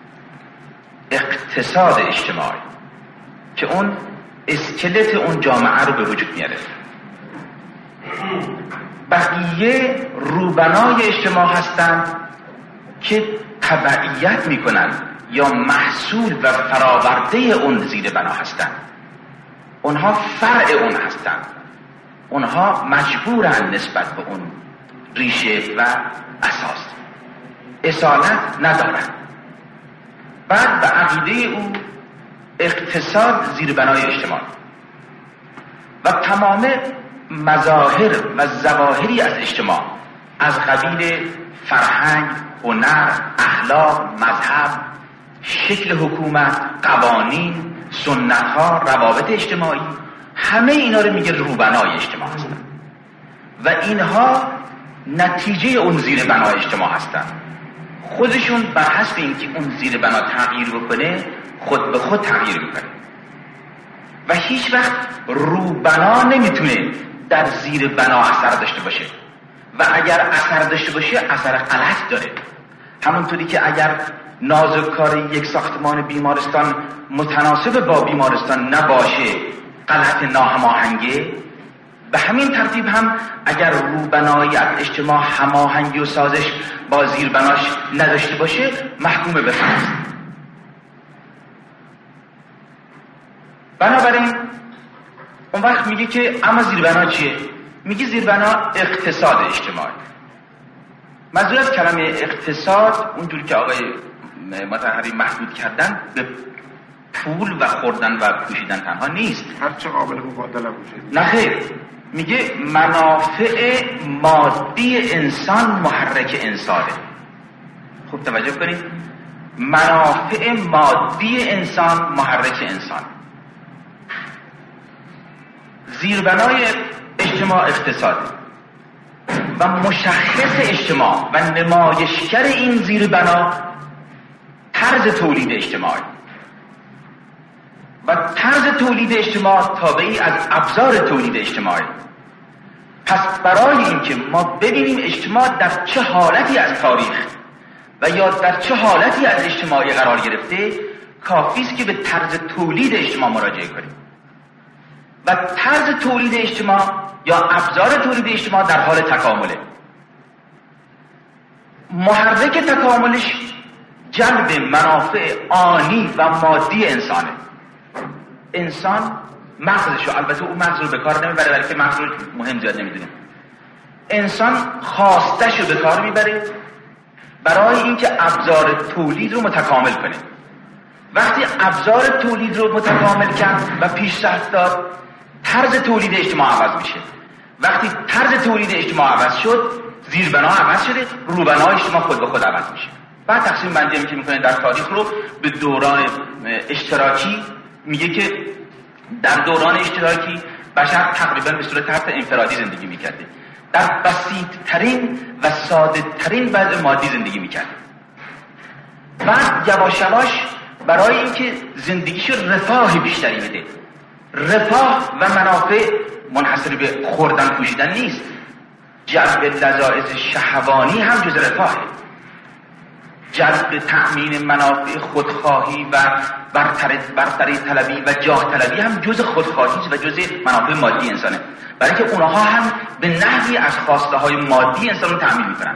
اقتصاد اجتماعی که اون اسکلت اون جامعه رو به وجود میاره. بقیه روبنای اجتماع هستند که تبعیت میکنن یا محصول و فراورده اون زیر بنا هستند. اونها فرع اون هستند، اونها مجبورن نسبت به اون ریشه و اساس اصالت ندارن. بعد به عقیده او اقتصاد زیر بنای اجتماع و تمام مظاهر و ظواهری از اجتماع از قبیل فرهنگ، هنر، اخلاق، مذهب، شکل حکومت، قوانین، سنت‌ها، روابط اجتماعی، همه اینا رو میگه روبنای اجتماع هستن و اینها نتیجه اون زیر بنای اجتماع هستن. خودشون بر حسب اینکه اون زیر بنا تغییر بکنه خود به خود تغییر میکنه و هیچ وقت روبنا نمیتونه در زیر بنا اثر داشته باشه و اگر اثر داشته باشه اثر غلط داره. همونطوری که اگر نازکاری یک ساختمان بیمارستان متناسب با بیمارستان نباشه غلط ناهماهنگه، به همین ترتیب هم اگر روبنایی از اجتماع هماهنگی و سازش با زیربناش نداشته باشه محکوم به فساد. بنابراین اون وقت میگه که اما زیربنا چیه؟ میگه زیربنا اقتصاد اجتماعی. منظور از کلمه اقتصاد اونجوری که آقای مطهری محدود کردن به پول و خوردن و پوشیدن تنها نیست، هر چه قابل مبادله باشه. نه خیر، میگه منافع مادی انسان محرک انسانه. خوب توجه کنید، منافع مادی انسان محرک انسان. زیربنای اجتماع اقتصاده و مشخص اجتماع و نمایشگر این زیربنا طرز تولید اجتماعی و طرز تولید اجتماع تابعی از ابزار تولید اجتماعی. پس برای اینکه ما ببینیم اجتماع در چه حالتی از تاریخ و یا در چه حالتی از اجتماعی قرار گرفته، کافی است که به طرز تولید اجتماع مراجعه کنیم و طرز تولید اجتماع یا ابزار تولید اجتماع در حال تکامله. محرک تکاملش جلب منافع آنی و مادی انسانه. انسان مغزشو، البته اون مغز رو به کار نمیبره بلکه مغز رو مهم زیاد نمیدونه، انسان خواستشو به کار میبره برای اینکه ابزار تولید رو متکامل کنه. وقتی ابزار تولید رو متکامل کرد و پیشرفت داد، طرز تولید اجتماع عوض میشه. وقتی طرز تولید اجتماع عوض شد، زیربنا عوض شده، روبنای اجتماع خود به خود عوض میشه. بعد تقسیم بندی هم که میکنه در تاریخ رو به دوران اشتراکی، میگه که در دوران اشتراکی بشر تقریبا به صورت حتی انفرادی زندگی میکرده، در بسیط ترین و ساده ترین وضع مادی زندگی میکرده. بعد یواش یواش برای اینکه زندگیش رفاه بیشتری بده، رفاه و منافع منحصر به خوردن پوشیدن نیست، جلب لذایذ شهوانی هم جز رفاهه. جلب تأمین منافع خودخواهی و برتری برتری طلبی و جاه طلبی هم جز خودخواهی و جز منافع مادی انسانه، برای که اونها هم به نحوی از خواسته های مادی انسان رو تأمین میکنن.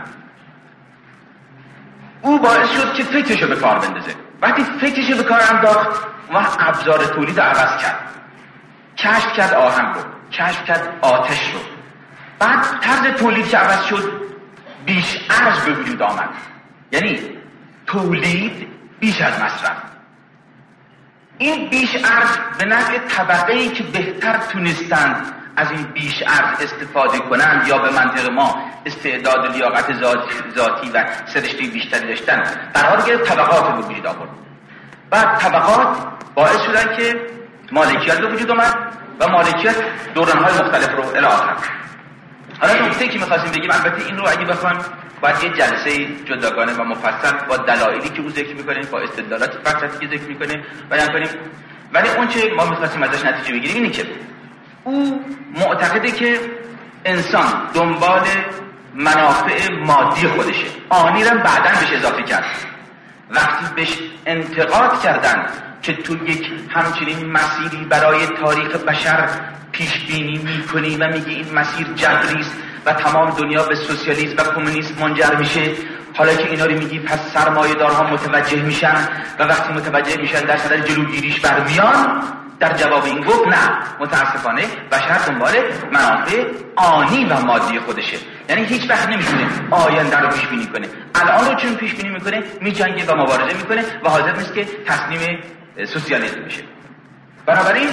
او باعث شد که فکرشو به کار بندازه. وقتی فکرشو به کار انداخت، و ابزار تولید رو عوض کرد، کشف کرد آهن رو، کشف کرد آتش رو. بعد طرز تولید که عوض شد، بیش ارز به وجود آمد، یعنی تولید بیش از مصرف. این بیش ارز به نفع طبقه‌ای که بهتر تونستند از این بیش ارز استفاده کنند یا به منطق ما استعداد و لیاقت ذاتی و سرشته بیشتری داشتن، قرار گرفت طبقات رو به وجود آورد. بعد طبقات باعث شدن که مالکیت به وجود آمد و مالکیت دوران‌های مختلف رو الی آخر. حالا نکته که می‌خواستیم بگیم، البته این رو اگه بخوایم باید یه جلسه جداگانه و مفصل با دلایلی که او ذکر می‌کنه، با استدلالاتی فلسفی که ذکر می‌کنه بیان کنیم. ولی اون چه ما می‌خواستیم ازش نتیجه بگیریم اینه که او معتقده که انسان دنبال منافع مادی خودشه، آنی رو بعداً بهش اضافه کرد. وقتی بهش انتقاد کردن که تو یک همچنین مسیری برای تاریخ بشر پیش بینی می‌کنی و میگی این مسیر جبری است و تمام دنیا به سوسیالیسم و کمونیسم منجر میشه، حالا که اینا رو میگی پس سرمایه‌دارها متوجه میشن و وقتی متوجه میشن در صدد جلوگیریش برمیان. در جواب این گفت نه، متاسفانه بشر دنبال منافع آنی و مادی خودشه، یعنی هیچ وقت نمیتونه آینده رو پیش بینی کنه. الان رو چون پیش بینی میکنه، میجنگه و مبارزه میکنه و حاضر نیست که تسلیم سوسیالیسم بشه. بنابراین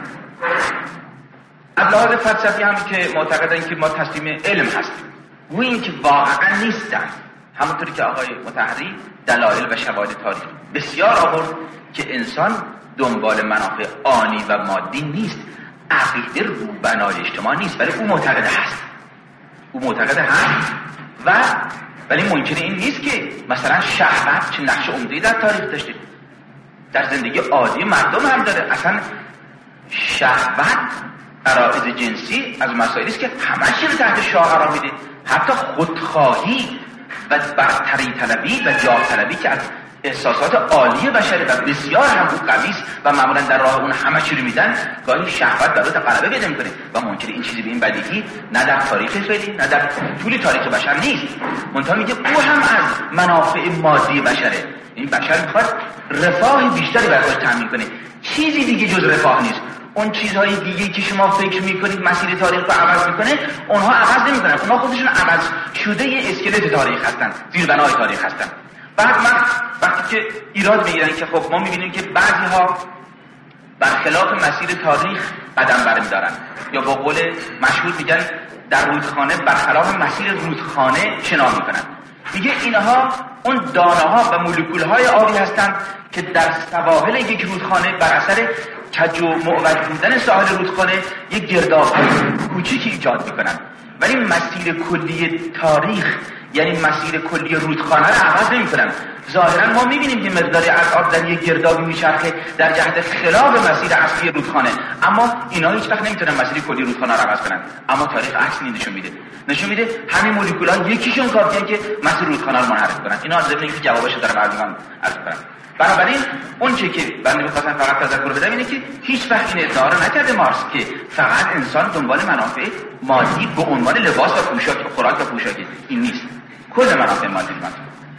از لحاظ فلسفی هم که معتقدن که ما تسلیم علم هستیم و این که واقعا نیستن، همونطوری که آقای مطهری دلایل و شواهد تاریخی بسیار آورد که انسان دنبال منافع آنی و مادی نیست، عقیده رو بنای اجتماع نیست، ولی او معتقد هست، او معتقد هست و ولی منکر این نیست که مثلا شهوت چه نقش عمده‌ای در تاریخ داشته، در زندگی عادی مردم هم داره. اصلا شهوت، غرایز جنسی از مسائلی است که همه چیز تحت شعار قرار میده، حتی خودخواهی و برتری طلبی و جاه طلبی که از احساسات عالی بشری و بسیار هم قوی است و معمولا در راه اون همه چی رو میدن، گاهی شهوت داره تا غلبه پیدا میکنه و منکر این چیزی به این بدیهی نه در تاریخ فعلی نه در طول تاریخ بشر نیست. منتها میگه او هم از منافع مادی بشره، این بشر میخواد رفاه بیشتری برای خودش تامین کنه. چیزی دیگه جز رفاه نیست. اون چیزهای دیگه که شما فکر میکنید مسیر تاریخ رو عوض میکنه، اونها عوض نمیکنن. اونها خودشون عوض شده یه اسکلت تاریخ هستن، زیربنای تاریخ هستن. بعد من وقتی که ایراد میگیرن که خب ما میبینیم که بعضی ها برخلاف مسیر تاریخ قدم برمیدارن، یا با قول مشهور میگن در رودخانه برخلاف مسیر رودخانه شنا میکنن. میگه اینها اون دانه ها و مولکول های آبی هستند که در سواحل یک رودخانه بر اثر کج و معوج بودن ساحل رودخانه یک گرداب کوچیکی ایجاد میکنن، ولی مسیر کلی تاریخ یعنی مسیر کلی رودخانه رو عوض نمیکنن. ظاهرا ما میبینیم که مقداری از آب در یک گردابی میچرخه در جهت خلاف مسیر اصلی رودخانه، اما اینا هیچ وقت نمیتونن مسیر کلی رودخانه رو عوض کنن. اما تاریخ عکس نشون میده نشون میده همین مولکول‌ها یکیشون کافیه که مسیر رودخانه رو منحرف کنن. اینا ضمن اینکه جوابش رو در بعضی‌ها عرض کنم. بنابراین اون چه که بنده می‌خواستم فقط تذکر بدم اینه که هیچ وقت این ادعا رو نکرده مارکس که فقط انسان دنبال منافع مادی به عنوان لباس و پوشاک و خوراک و پوشاکی. این نیست. کل منافع مادی من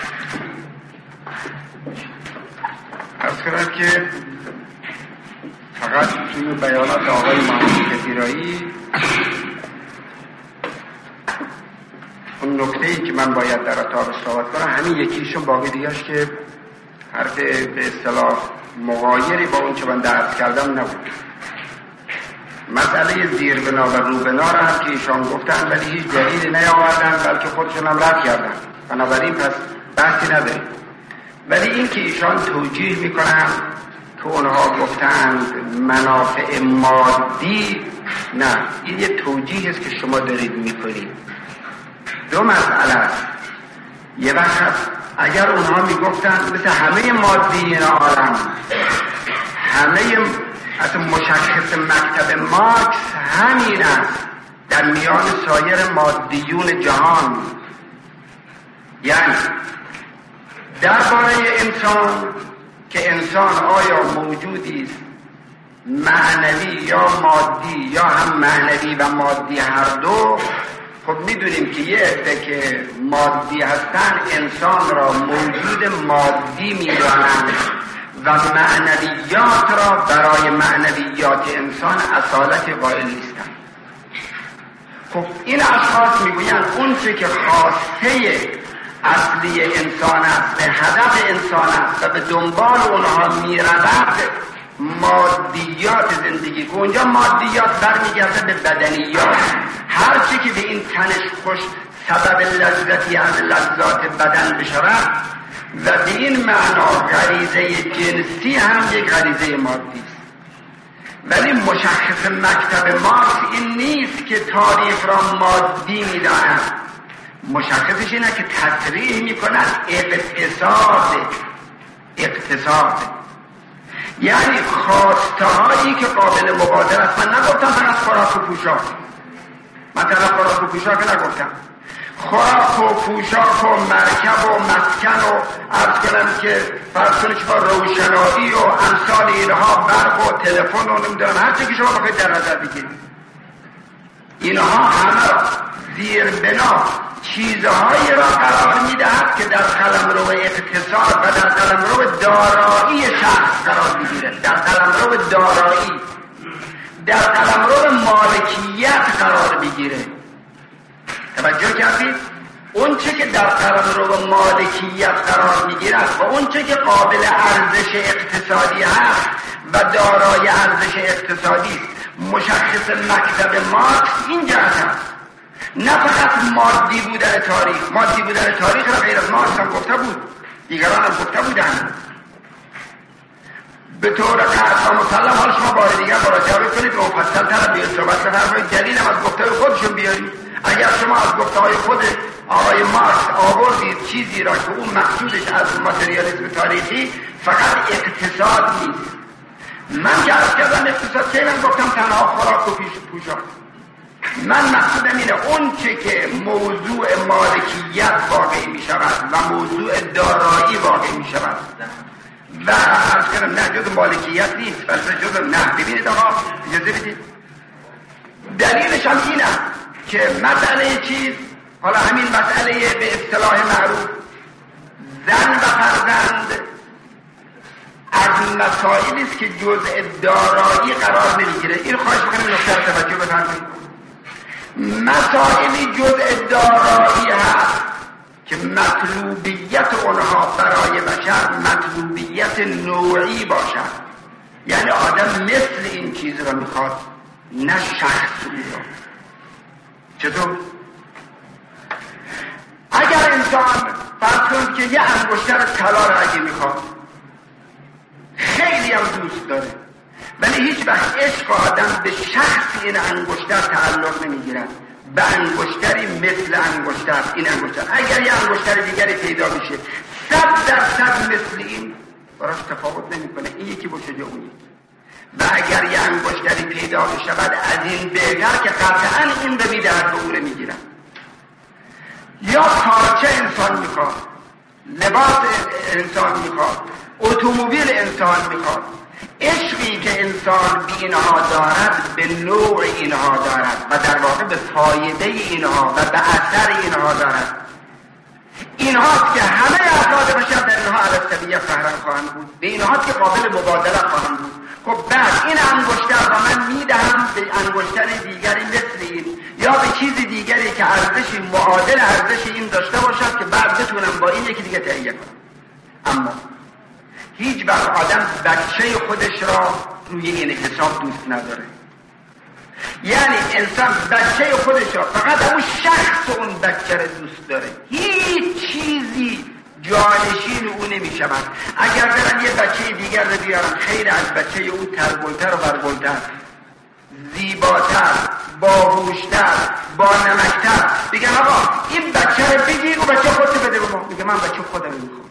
عرض کنم که فقط توی بیانات آقای محمود کفیرایی اون نکته‌ای که من باید در اتاق صحبت کنم همین یکیشون، باقی دیگه‌اش که حرف به اصطلاح مغایری با اون چه من درس کردم نبود. مسئله زیربنا و روبنا را هم که ایشان گفتن ولی هیچ دلیلی نیاوردن، بلکه خودشون هم رد کردن، بنابراین پس بحثی نداریم. ولی این که ایشان توجیه میکنن که اونها گفتند منافع مادی، نه، این یه توجیه است که شما دارید میکنید. دو مسئله است. یه وقت اگر اونها میگفتند مثل همه مادیین عالم، همه اصلا مشخص مکتب مارکس همین است در میان سایر مادیون جهان، یعنی درباره انسان که انسان آیا موجودی است معنوی یا مادی یا هم معنوی و مادی هر دو. خب میدونیم که یه عده که مادی هستن انسان را موجود مادی میدانند و معنویات را برای معنویات انسان اصالت قائل نیستند. خب این اشخاص میگویند اون چه که خواسته اصلی انسان است، به هدف انسان است و به دنبال اونها میرود مادیات زندگی، که اونجا مادیات برمیگرده به بدنیات. هر چی که به این تنش خوش سبب لذتی از لذات بدن بشود و به این معنا غریزه جنسی هم یک غریزه مادی است. ولی مشخص مکتب مارکس این نیست که تاریخ را مادی می‌داند. مشخصش اینه که تصریح می‌کند اقتصاد اقتصاد یعنی خواسته‌هایی که قابل مبادله است. من نگفتم فقط خوراک و پوشاک، من فقط خوراک و پوشاک نگفتم، خوراک و پوشاک و مرکب و مسکن و عرض کنم که فرض کنید شما روشنایی و امثال اینها، برق و تلفن و نمیدونم هر چی که شما بخواید در نظر بگیرید، اینها همه را زیر بنا چیزهایی را قرار میدهد که در قلمرو اقتصاد و در قلمرو دارایی شخص قرار میگیره، در قلمرو دارایی، در قلمرو مالکیت قرار میگیره. توجه کردید؟ اون چه که در قلمرو مالکیت قرار میگیرد و اون چه که قابل ارزش اقتصادی هست و دارای ارزش اقتصادی، مشخص مکتب مارکس این جهت هست. نه فقط مادی بودن تاریخ، مادی بودن تاریخ را غیر از مارکس هم گفته بود، دیگران هم گفته بودن به طور قطع و مسلم. حال شما بار دیگر مراجعه کنید و مفصل تر بیاید صحبت بفرمایید، دلیل هم از گفته خودشون بیارید. اگر شما از گفته های خود آقای مارکس آوردید چیزی را که اون مقصودش از ماتریالیسم تاریخی فقط اقتصاد نیست. من که عرض کردم اقتصاد که من گفتم تنها خوراک و پوشاک. من مقصودم اینه اون چه که موضوع مالکیت واقعی می شود و موضوع دارایی واقعی می شود و عرض کنم نه جز مالکیت نیست بلکه جز نه. ببینید آقا اجازه بدید، دلیلش هم اینه که مسئله چیز، حالا همین مسئله به اصطلاح معروف زن و فرزند از مسائلی است که جزء دارایی قرار نمیگیره. این خواهش میکنم نکته رو توجه بفرمایید. مسائلی جزء دارایی هست که مطلوبیت اونها برای بشر مطلوبیت نوعی باشد، یعنی آدم مثل این چیز رو میخواد نه شخص رو. چطور؟ اگر انسان فرض کنید که یه انگشتر طلا رو اگه میخواد خیلی هم دوست داره، ولی هیچ وقت عشق آدم به شخص این انگشتر تعلق نمیگیرد، به انگشتری مثل انگشتر این انگشتر. اگر یه انگشتر دیگری پیدا بشه صد درصد مثل این براش تفاوت نمیکنه، این یکی باشه یا اون یکی. و اگر یه انگشتری پیدا بشه بعد از این بهتر که قطعا این به میدهد به اون میگیرن. یا پارچه انسان میخواد، لباس انسان میخواد، اتومبیل انسان میخواد. عشقی که انسان بی اینها دارد به نوع اینها دارد و در واقع به فایده اینها و به اثر اینها دارد. اینهاست که همه افراد بشر در اینها علیه فهرن خواهند بود، به اینهاست که قابل مبادله خواهند بود. خب بعد این انگشتر را من میدهم به انگشتر دیگری مثل این یا به چیز دیگری که ارزشی معادل ارزش این داشته باشد که بعد بتونم با این یکی دیگه تهیه کنم. اما هیچ وقت آدم بچه خودش را روی این حساب دوست نداره. یعنی انسان بچه خودش را فقط اون شخص اون بچه را دوست داره، هیچ چیزی جانشین او نمی شود. اگر برن یه بچه دیگر رو بیارن خیر از بچه او تربلتر و بربلتر، زیباتر، باهوشتر، با نمکتر، بگن آقا این بچه رو بگیر و بچه خودت بده به ما، میگه من بچه خودم میخوام.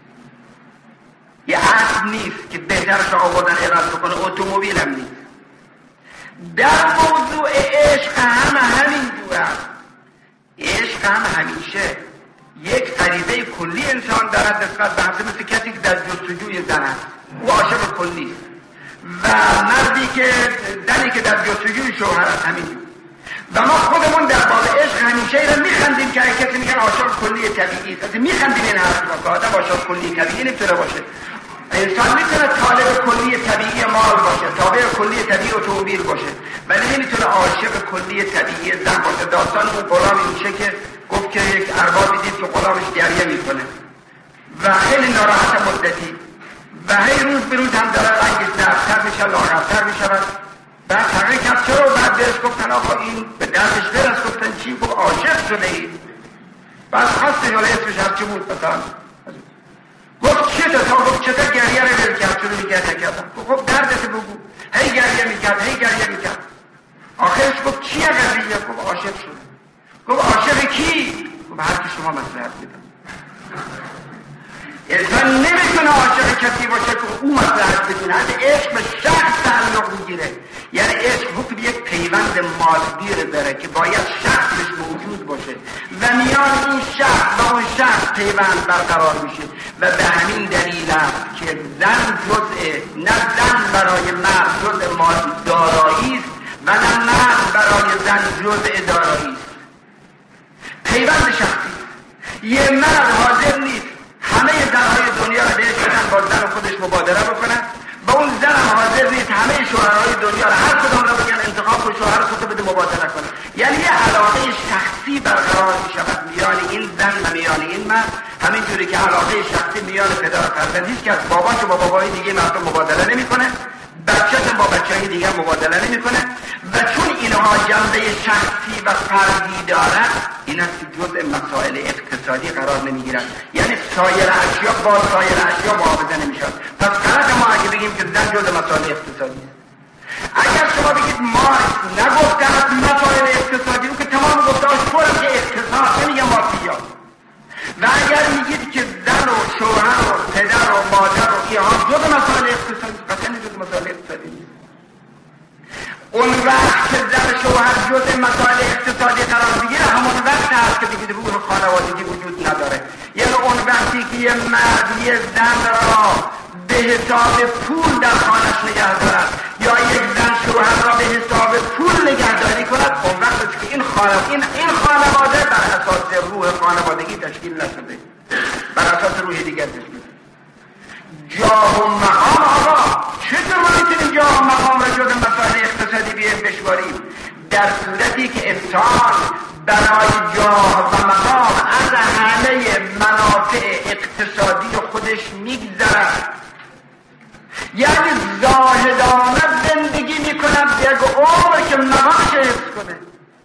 یه اسب نیست که بهترش آوردن عوض بکنه، اتومبیل هم نیست. در موضوع عشق هم همین جور است. عشق هم همیشه یک غریزه کلی انسان دارد نسبت به همسر، مثل کسی که در جستجوی زن است، او عاشق کلی است. و مردی که زنی که در جستجوی شوهر است همین. و ما خودمون در باب عشق همیشه ایران میخندیم که کسی میگن عاشق کلی طبیعی است. میخندیم این حرف رو که آدم عاشق کلی طبیعی نمیتونه باشه. انسان میتونه طالب کلی طبیعی مال باشه، تابع کلی طبیعی اتومبیل باشه، ولی نمیتونه عاشق کلی طبیعی زن باشه. داستان اون غلام میشه که گفت که یک اربابی دید که غلامش گریه میکنه و خیلی ناراحت مدتی و هی روز به روز هم داره رنگش نفتر میشه، لاغرتر میشود. بعد تغییر کرد چرا؟ بعد بهش گفتن آقا این به دردش برس. گفتن چی؟ گفت عاشق شده ای. بعد خواستش حالا اسمش هرچی بود مثلا گفت چه تا گفت چطور گریه رو بر کرد؟ چون گریه کردم. گفت دردت بگو. هی گریه میکرد هی گریه میکرد. آخرش گفت چیه قضیه؟ گفت عاشق شد. گفت عاشق کی؟ گفت هر کی شما مصلحت میدم. انسان نمیتونه عاشق کسی باشه که او مصلحت بدونه. از عشق به شخص تعلق میگیره. یعنی عشق حکم یک پیوند مادی رو داره که باید شخصش موجود باشه و میان این شخص و اون شخص پیوند برقرار میشه. و به همین دلیل است که زن جزء نه زن برای مرد جزء مادی دارایی است و نه مرد برای زن جزء دارایی است. پیوند شخصی. یه مرد حاضر نیست همه زنهای دنیا رو بهش بدن با زن خودش مبادله بکنن، با اون زن هم حاضر نیست همه شوهرهای دنیا رو هر کدوم رو بگن انتخاب کن شوهر خودت بده مبادله کنه. یعنی یه علاقه شخصی برقرار می شود میان این زن و میان این مرد، همین جوری که علاقه شخصی میان پدر و فرزند. هیچ کس باباش با بابای دیگه مردم مبادله نمیکنه، بچه‌ش با بچه‌های دیگه مبادله نمیکنه. و چون اینها جنبه شخصی و فردی دارد، این است که جزء مسائل اقتصادی قرار نمیگیرد. یعنی سایر اشیا با سایر اشیا معاوضه نمیشد. پس غلط ما اگه بگیم که زن جزء مسائل اقتصادی است. اگر شما بگید مارکس نگفته است مسائل اقتصادی، اون که تمام گفته‌اش پر که اقتصاد، نمیگه مافیا. و اگر میگید که زن و شوهر و پدر و مادر و اینها جزء مسائل اقتصادی، قطعاً جزء مسائل اقتصادی نیست. اون وقت که زن شوهر جزء مسائل اقتصادی قرار بگیره، همون وقت هست که دیگه روح خانوادگی وجود نداره. یعنی اون وقتی که یه مرد یه زن را به حساب پول در خانه‌اش نگه دارد یا یک زن شوهر را به حساب پول نگهداری کند، اون وقت است که این خانواده این این خانواده بر اساس روح خانوادگی تشکیل نشده، بر اساس روح دیگر تشکیل. جاه و مقام. آقا چطور ما میتونیم جاه و مقام را جز مسائل اقتصادی بیایم بشماریم؟ در صورتی که انسان برای جاه و مقام از همه منافع اقتصادی خودش میگذرد، یعنی زاهدانه زندگی میکنند یک عمر که مقامش حفظ کنه.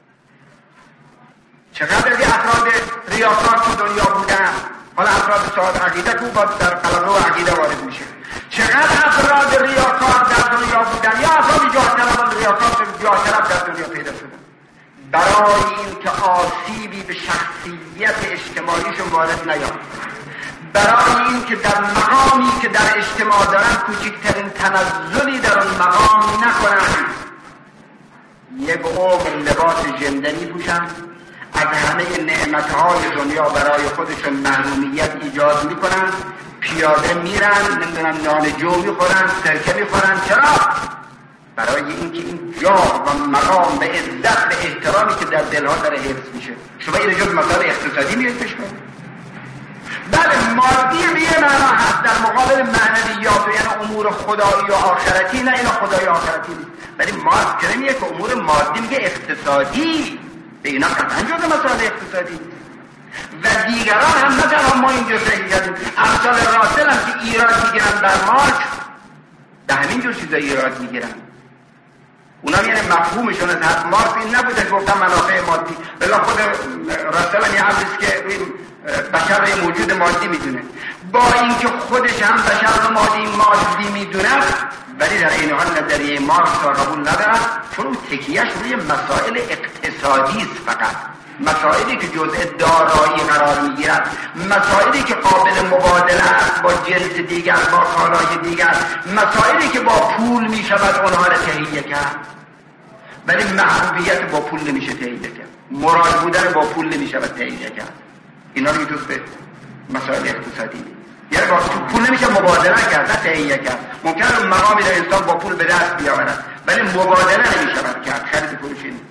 چقدر از افراد ریاکار تو دنیا بودن، حالا افراد صاحب عقیده که با در قلمرو عقیده وارد میشه، چقدر افراد ریاکار در دنیا بودن یا افراد جاه طلب ریاکار جاه طلب در دنیا پیدا شدن، برای این که آسیبی به شخصیت اجتماعیشون وارد نیاد، برای این که در مقامی که در اجتماع دارن کوچکترین تنزلی در اون مقام نکنن، یک عمر لباس ژندری پوشن، از همه نعمتهای دنیا برای خودشون محرومیت ایجاد میکنن، پیاده میرن، نمیدونم نان جو میخورن، سرکه میخورن. چرا؟ برای اینکه این جاه و مقام و عزت و احترامی که در دلها داره حفظ میشه. شما این جز مسائل اقتصادی میاد بشمون. بله مادی به یه معنا هست در مقابل معنویات و یعنی امور خدایی و آخرتی، نه اینا خدایی و آخرتی نیست، ولی ما میگه که امور مادی میگه اقتصادی، به اینا قطعا جز مسائل اقتصادی. و دیگران هم نه تنها ما اینجا فکر کردیم، امثال راسل هم که ایراد میگیرن بر مارک، به همین جور چیزا ایراد میگیرن. اونا یعنی مفهومشون از حد مارک این نبوده که گفتن منافع مادی، بلا خود راسل هم یه حدیث که بشر یه موجود مادی میدونه، با اینکه خودش هم بشر رو مادی مادی میدونه، ولی در این حال نظریه مارکس را قبول ندارد، چون اون تکیهش روی مسائل اقتصادی است. فقط مسائلی که جزء دارایی قرار میگیرد، مسائلی که قابل مبادله است با جنس دیگر، با کالای دیگر، مسائلی که با پول میشود اونها را تهیه کرد، ولی محبوبیت با پول نمیشه تهیه کرد، مراد بودن با پول نمیشود تهیه کرد. اینا رو جزء مسائل اقتصادی، یعنی با پول نمیشه مبادله کرد، نه تهیه کرد. ممکنه مقامی در انسان با پول به دست بیاورد، ولی مبادله نمیشود کرد، خرید فروشی نیست.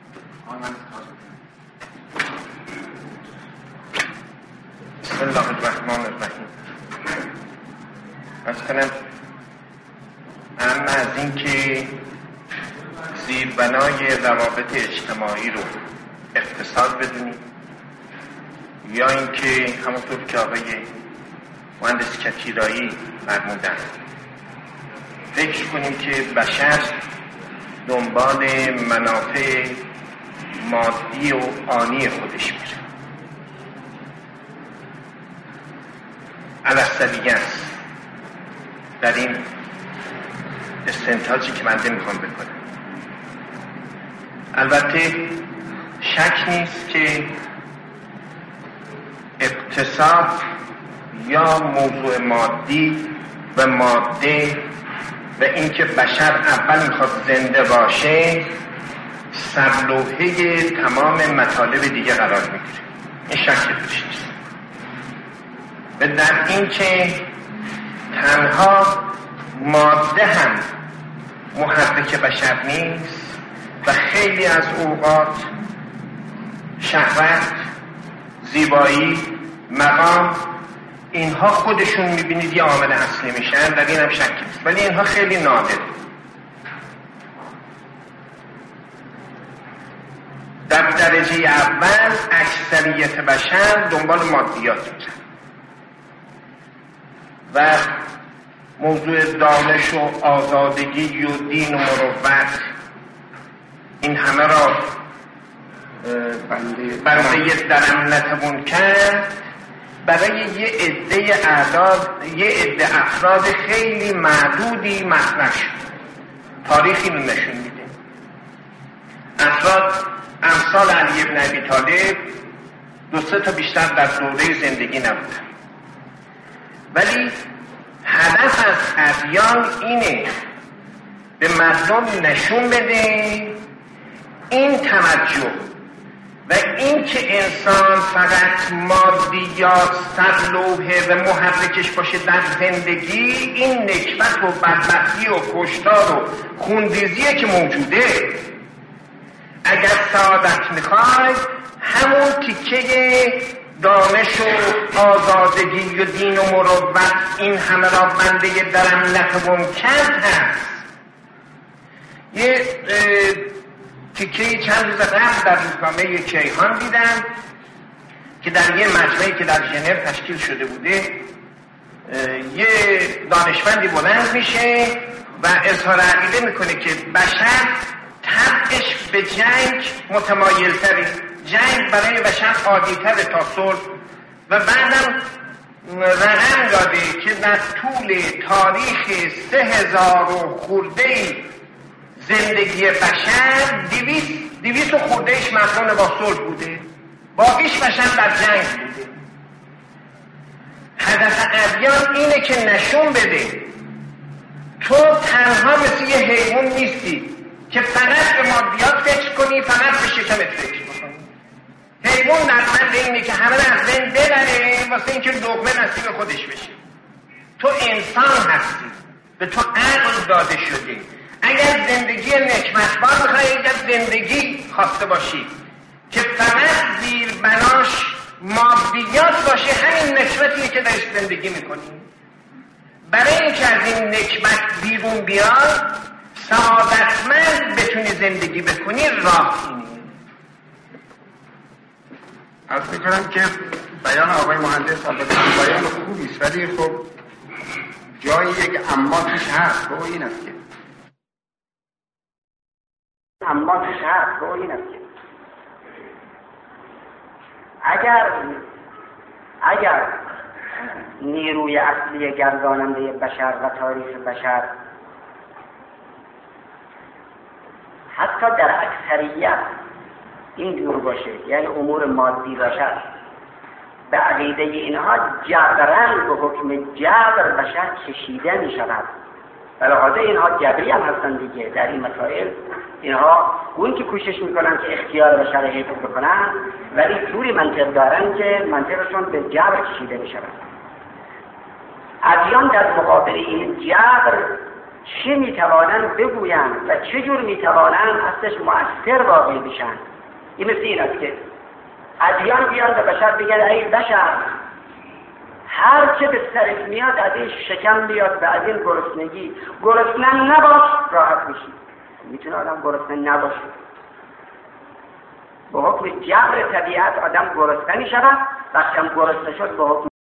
بسم الله الرحمن الرحیم. مثلا اما از این که زیربنای روابط اجتماعی رو اقتصاد بدونیم، یا اینکه همونطور که آقای مهندس کتیرایی فرمودن فکر کنیم که بشر دنبال منافع مادی و آنی خودش میره. الاسطویه است در این استنتاجی که من نمیخوام بکنم. البته شک نیست که اقتصاد یا موضوع مادی و ماده و اینکه بشر اول میخواد زنده باشه سرلوحه تمام مطالب دیگه قرار میگیره، این شک توش نیست. و در این که تنها ماده هم محرک بشر نیست و خیلی از اوقات شهوت، زیبایی، مقام، اینها خودشون میبینید یه عامل اصلی میشن، در این هم شک نیست، ولی اینها خیلی نادر. در درجه اول اکثریت بشر دنبال مادیات میشن و موضوع دانش و آزادگی و دین و مروت این همه را بنده درم نتوان کرد برای یه عده اعداد، یه عده افراد خیلی معدودی مطرح شد. تاریخ اینو نشون میده. افراد امثال علی بن ابی طالب دو سه تا بیشتر در دوره زندگی نبودن، ولی هدف از ادیان اینه به مردم نشون بده این توجه و این که انسان فقط مادیات سرلوحه و محرکش باشه در زندگی، این نکبت و بدبختی و کشتار و خونریزیه که موجوده. اگر سعادت میخوای همون تیکه دانش و آزادگی و دین و مروت این همه را بنده درم نتوان کرد هست. یه تیکه چند روز قبل در روزنامه کیهان دیدم که در یه مجمعی که در ژنو تشکیل شده بوده یه دانشمندی بلند میشه و اظهار عقیده میکنه که بشر طبعش به جنگ متمایل تره، جنگ برای بشر عادی تره تا صلح، و بعدم رقم داده که در طول تاریخ سه هزار و خورده زندگی بشر دویست دویست و خوردهش مقرون با صلح بوده، باقیش بشر در جنگ بوده. هدف ادیان اینه که نشون بده تو تنها مثل یه حیوان نیستی که فقط به مادیات فکر کنی، فقط به شکمت فکر کنی. حیوان نرمنده اینه که همه رو از بین ببره واسه اینکه لقمه نصیب خودش بشه. تو انسان هستی، به تو عقل داده شده. اگر زندگی نکمتبار میخوای، اگر زندگی خواسته باشی که فقط زیر بناش مادیات باشه، همین نکمتیه که درش زندگی میکنی. برای اینکه از این نکمت بیرون بیاد، سعادتمند بتونی زندگی بکنی، راه اینه. عرض میکنم که بیان آقای مهندس البته بیان خوبی است، ولی خب جایی یک اما توش هست و این است که اما توش هست و این است که اگر اگر نیروی اصلی گرداننده بشر و تاریخ بشر حتی در اکثریت این جور باشه، یعنی امور مادی باشد، به عقیده اینها جبران به حکم جبر بشر کشیده می شود. بلحاظه اینها جبری هم هستن دیگه در این مسائل. اینها اون که کوشش میکنن که اختیار بشر حفظ بکنن، ولی طوری منطق دارن که منطقشون به جبر کشیده می شود. ادیان در مقابل این جبر چه میتوانند بگویند و چجور میتوانند ازش مؤثر واقع بشن؟ این مثل این است که ادیان بیان به بشر بگن ای بشر، هر چه به سرت میاد از این شکم بیاد و از این گرسنگی، گرسنه نباش راحت میشی. میتونه آدم گرسنه نباشه؟ به حکم جبر طبیعت آدم گرسنه میشود. وقتی هم گرسنه شد به حکم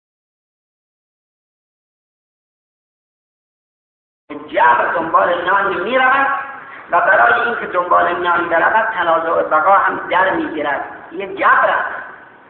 جبر دنبال نان میرود و برای اینکه دنبال نان برود تنازع بقا هم در میگیرد. یه جبر است.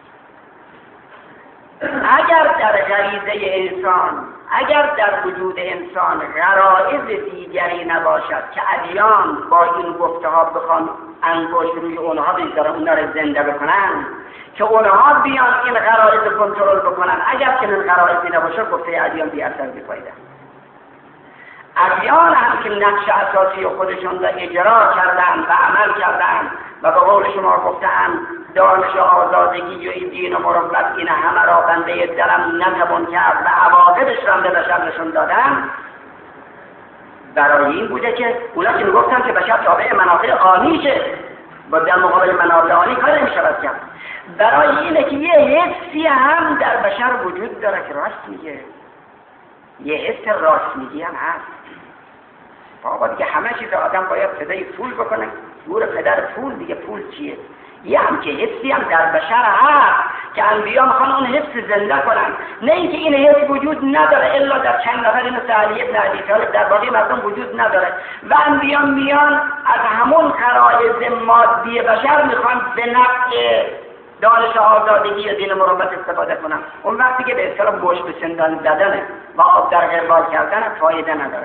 اگر در غریزه انسان، اگر در وجود انسان غرایز دیگری نباشد که ادیان با این گفته ها بخوان انگشت روی اونها بگذارن، اونها رو زنده بکنن، که اونها بیان این غرایز کنترل بکنن، اگر که این غرایزی نباشه گفته ادیان بی اثر بی‌فایده. ادیان هم که نقش اساسی خودشون را اجرا کردن و عمل کردن و به قول شما گفتن دانش آزادگی و این دین و مروت این همه را بنده دلم نتوان کرد و عواقبش را به بشر نشون دادن، برای این بوده که اونا که میگفتن که بشر تابع منافع آنیشه و در مقابل منافع آنی کار نمیشود کرد. برای اینه که یه حسی هم در بشر وجود داره که راست میگه، یه حس راست میگی هم هست. بابا دیگه همه چیز آدم باید صدای پول بکنه، گور پدر پول دیگه. پول چیه؟ یه هم که حسی هم در بشر هست که انبیا میخوان اون حس زنده کنن، نه اینکه این حس وجود نداره الا در چند نفر مثل علی ابن ابی طالب، در باقی مردم وجود نداره و انبیا میان از همون غرایز مادی بشر میخوان به نفع دانش آزادگی و دین مروت استفاده کنن. اون وقتی که به اصطلاح گوش به سندان زدنه و آب در غربال کردن فایده نداره.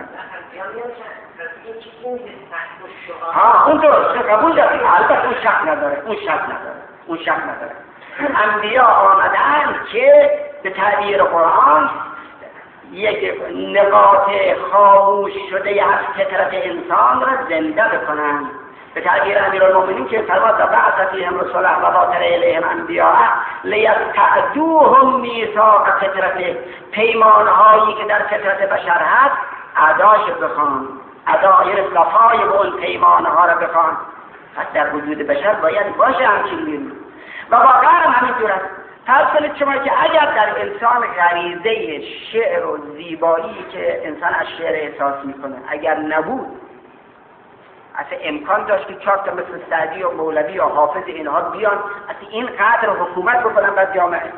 ها اون درست قبول داریم، البته اون شک نداره، اون شک نداره، اون شک نداره. انبیا آمدن که به تعبیر قرآن یک نقاط خاموش شده از فطرت انسان را زنده بکنن. به تعبیر امیرالمومنین که فرمود بعث فیهم رسولا و باتر الیهم انبیاء لیستعدوهم میثاق فطرته، پیمانهایی که در فطرت بشر هست اداش بخوان، ادای صفای به اون پیمانها را بخوان. پس در وجود بشر باید باشه همچین میرون و واقعا هم همینجور است. فرض کنید شما که اگر در انسان غریزه شعر و زیبایی که انسان از شعر احساس میکنه اگر نبود، اصلا امکان داشت که چهار تا مثل سعدی و مولوی و حافظ اینها بیان اصلا این قدر حکومت بکنن بر جامعه.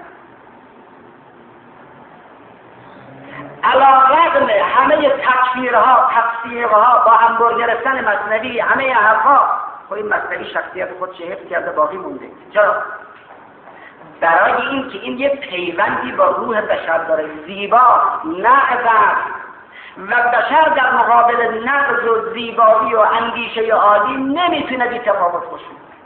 علی‌رغم همه تکفیرها، تفسیرها، با هم برگرفتن مثنوی، همه حرفها، خب این مثنوی شخصیت خودش حفظ کرده باقی مونده. چرا؟ برای این که این یه پیوندی با روح بشر داره، زیبا، نقض و بشر در مقابل نقض و زیبایی و اندیشه عالی نمیتونه بی تفاوت باشه.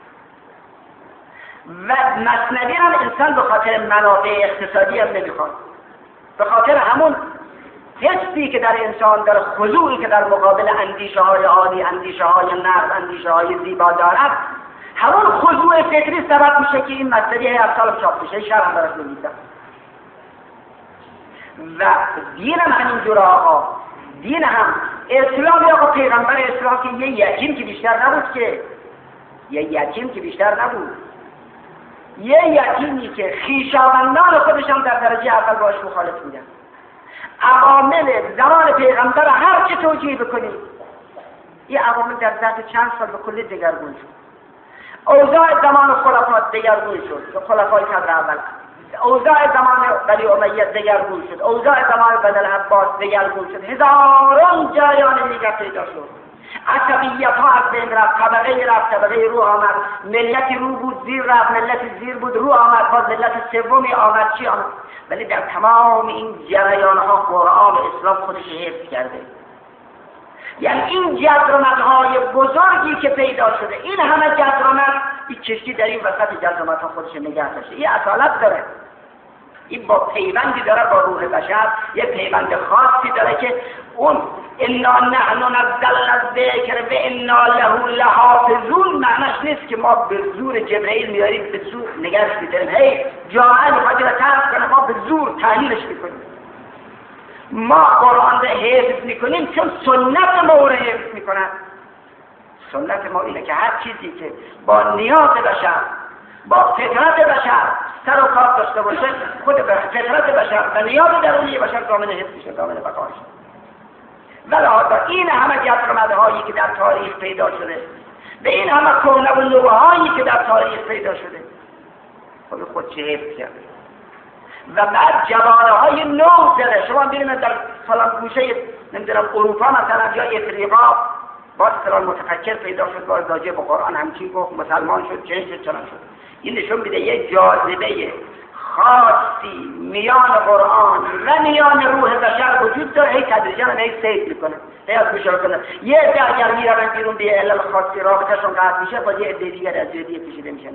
و مثنوی هم انسان به خاطر منافع اقتصادی هم نمیخواد، به خاطر همون حسی که در انسان داره، خضوعی که در مقابل اندیشه های عالی، اندیشه های نقض، اندیشه های زیبا دارد، همون خضوع فکری سبب میشه که این مثنوی هر سال چاپ میشه. شرح هم براش نمیدن. و دین هم همینجور آقا، دین هم اسلام یا پیغمبر اسلام که یه یتیم که بیشتر نبود، که یه یتیم که بیشتر نبود، یه یتیمی که خویشاوندان خودشان در درجه اول باش مخالف بودن. عوامل زمان پیغمبر هر چه توجیه بکنید، این عوامل در ظرف چند سال به کلی دگرگون شد. اوضاع زمان خلفا دگرگون شد، خلفای صدر اول. اوضاع زمان بنی امیه دگرگون شد، اوضاع زمان بنی العباس دگرگون شد، هزاران جریان دیگر پیدا شد. عصبیت ها از بین رفت، طبقه رفت، طبقه رو آمد، ملتی رو بود زیر رفت، ملت زیر بود رو آمد، باز ملت سومی آمد، چی آمد. ولی در تمام این جریان ها قرآن اسلام خودش حفظ کرده. یعنی این جزرمت‌های بزرگی که پیدا شده، این همه جزرمت، این کشتی در این وسط جزرمت‌ها خودش نگه داشته. این اصالت داره، این با پیوندی داره با روح بشر، یه پیوند خاصی داره که اون انا نحن نزلنا الذکر و انا له لحافظون معناش نیست که ما به زور جبرئیل میاریم به زور نگهش می‌داریم. هی جامعه می‌خواد رو طرف کنه، ما به زور تحلیلش می‌کنیم. ما قرآن رو حفظ میکنیم چون سنت ما رو حفظ میکنن. سنت ما اینه که هر چیزی که با نیاز بشر، با فطرت بشر سر و کار داشته باشه، خود به فطرت بشر و نیاز درونی بشر ضامن حفظ میشه، ضامن بقاش. ولهذا این همه جزرمت‌هایی که در تاریخ پیدا شده، به این همه کهنه و نوهایی که در تاریخ پیدا شده، خود خودش حفظ کرده. و بعد جوانه های نو زده. شما ببینید در فلان گوشه نمیدونم اروپا مثلا یا افریقا باز فلان متفکر پیدا شد، باز راجع به قرآن همچین گفت، مسلمان شد، چنین شد، چنان شد. این نشون میده یه جاذبه خاصی میان قرآن و میان روح بشر وجود داره، هی تدریجا هی سید میکنه، هی از گوشه کنه. یه عده اگر میرن بیرون به علل خاصی رابطهشون قطع میشه، باز یه عده دیگر از جدی کشیده میشن.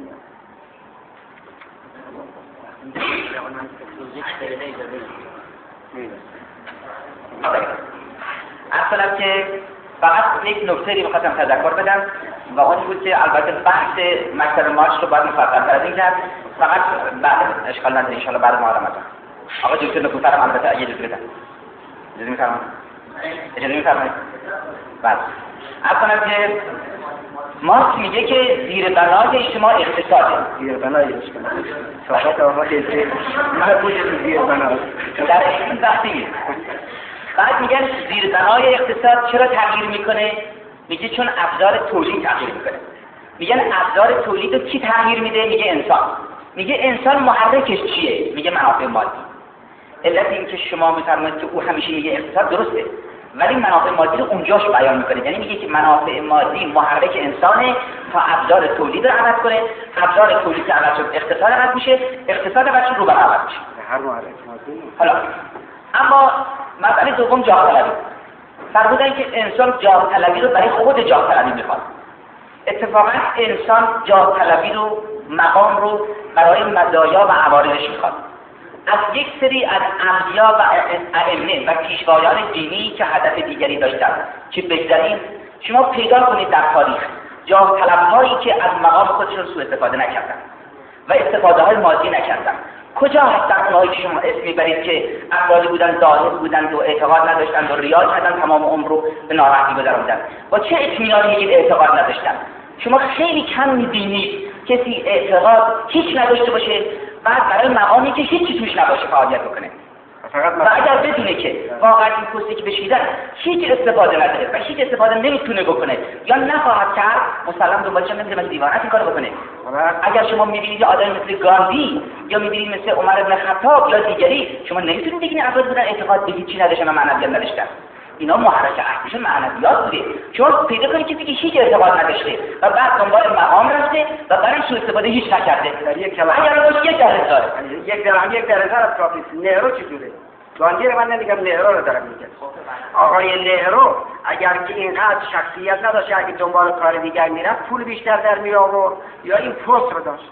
اصلا که فقط یک نکته رو بخواستم تذکر بدم و اون بود که البته بحث مکتب مارش رو باید مفصل تر کرد، فقط بعد اشکال نداره ان شاء الله بعد ماه رمضان. آقا دکتر نکوترم البته یه جزء بدم. اجازه می‌فرمایید؟ اجازه می‌فرمایید؟ بله. اصلا که مارکس میگه که زیر بنای اجتماع اقتصاده. زیر بنای اجتماع صحبت آقای مربوط به زیر بنای در این وقتی بعد میگن زیر بنای اقتصاد چرا تغییر میکنه؟ میگه چون ابزار تولید تغییر میکنه. میگن ابزار تولید رو کی تغییر میده؟ میگه انسان. میگه انسان محرکش چیه؟ میگه منافع مادی. علت این که شما میفرمایید که او همیشه میگه اقتصاد درسته، ولی منافع مادی رو اونجاش بیان میکنه. یعنی میگه که منافع مادی محرک انسانه تا ابزار تولید رو عوض کنه، ابزار تولید که عوض شد اقتصاد عوض میشه، اقتصاد عوض شد رو به عوض میشه. هر محرک مادی. حالا اما مسئله دوم جاه طلبی. فرمودن که انسان جاه طلبی رو برای خود جاه طلبی میخواد. اتفاقا انسان جاه طلبی رو، مقام رو برای مزایا و عوارضش میخواد. از یک سری از انبیا و ائمه و پیشوایان دینی که هدف دیگری داشتن که بگذاریم شما پیدا کنید در تاریخ جاه طلب‌هایی که از مقام خودشون سوء استفاده نکردن و استفاده های مادی نکردن. کجا هستن اونایی که شما اسم میبرید که افرادی بودن زاهد بودن و اعتقاد نداشتن و ریا کردن، تمام عمر رو به ناراحتی گذروندن؟ با چه اطمینانی میگید اعتقاد نداشتن؟ شما خیلی کم میبینید کسی اعتقاد هیچ نداشته باشه بعد برای مقامی که هیچی توش نباشه فعالیت بکنه و اگر بدونه که واقعا این پستی که بشیدن هیچ استفاده نداره و هیچ استفاده نمیتونه بکنه یا نخواهد کرد، مسلم دنبالش نمیره مثل دیوانت این کارو بکنه. اگر شما میبینید آدمی مثل گاندی یا میبینید مثل عمر بن خطاب یا دیگری، شما نمیتونید بگید افراد بودن اعتقاد به هیچی نداشتن و معنویت نداشتن. اینا محرک اصلیش معنویات بوده. شما پیدا کنید کسی که هیچ اعتقاد نداشته و بعد دنبال مقام رفته و برای سوء استفاده هیچ نکرده. یک کلمه اگر باشه یک درجه داره. یک درجه یک درجه از کافی. نهرو چجوره؟ گاندی رو من نمیگم، نهرو رو دارم میگم. آقای نهرو اگر که اینقدر شخصیت نداشت، اگه دنبال کار دیگر میرفت پول بیشتر در می آورد یا این پست رو داشت.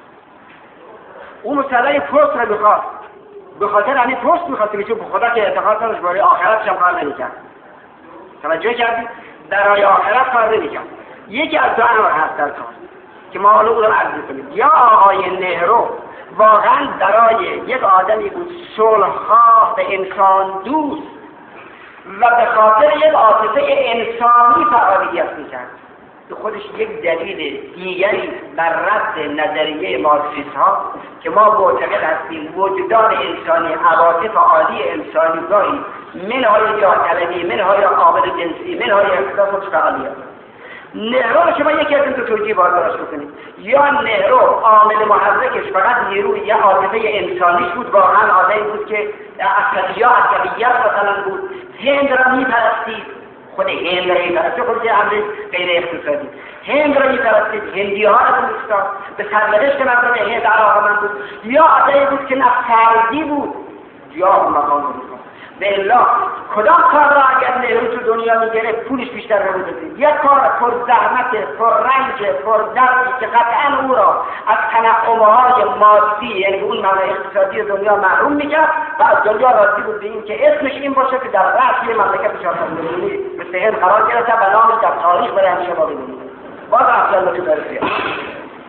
اون مسئله پست رو میخواد. به خاطر همین پست میخواد که چون خدا که اعتقاد نداشت برای آخرتش هم کار نمیکرد. توجه کردید؟ برای آخرت کار نمیکرد. یکی از دو انواع هست در کار که ما حالا او رو عرض می‌کنیم. یا آقای نهرو واقعا برای یک آدمی بود صلح‌خواه و انسان دوست و به خاطر یک عاطفه انسانی فعالیت میکرد که خودش یک دلیل دیگری بر رد نظریه مارکسیست ها که ما معتقد هستیم وجدان انسانی، عواطف عالی انسانی گاهی منهای جاهطلبی، منهای عامل جنسی، منهای احساس فعالیت. نهرو رو شما یکی از این دو توجیه برداشت بکنید. یا نهرو عامل محرکش فقط نیروی یا عاطفه انسانیش بود، واقعا آدمی بود که عصبی یا عصبیت مثلا بود، هند را میپرستید، خود هند را میپرستید، خود امر غیر اقتصادی، هند را میپرستید، هندی ها را میستاد، به سرنوشت مردم هند علاقه‌مند بود. یا آدمی بود که نه فردی بود یا مقام بود. به الله کدام کار را اگر نهرو تو دنیا میگرفت پولش بیشتر رو بدید؟ یک کار پر زحمت، پر رنج، پر دردی که قطعا او را از تنعم‌های مادی یعنی اون معنی اقتصادی دنیا محروم میکرد و از دنیا راضی بود به این که اسمش این باشه که در رأس یه مملکت چهارصد میلیونی مثل هند قرار گرفته و نامش در تاریخ برای همیشه باقی بمونه. باز افضل رو برسید.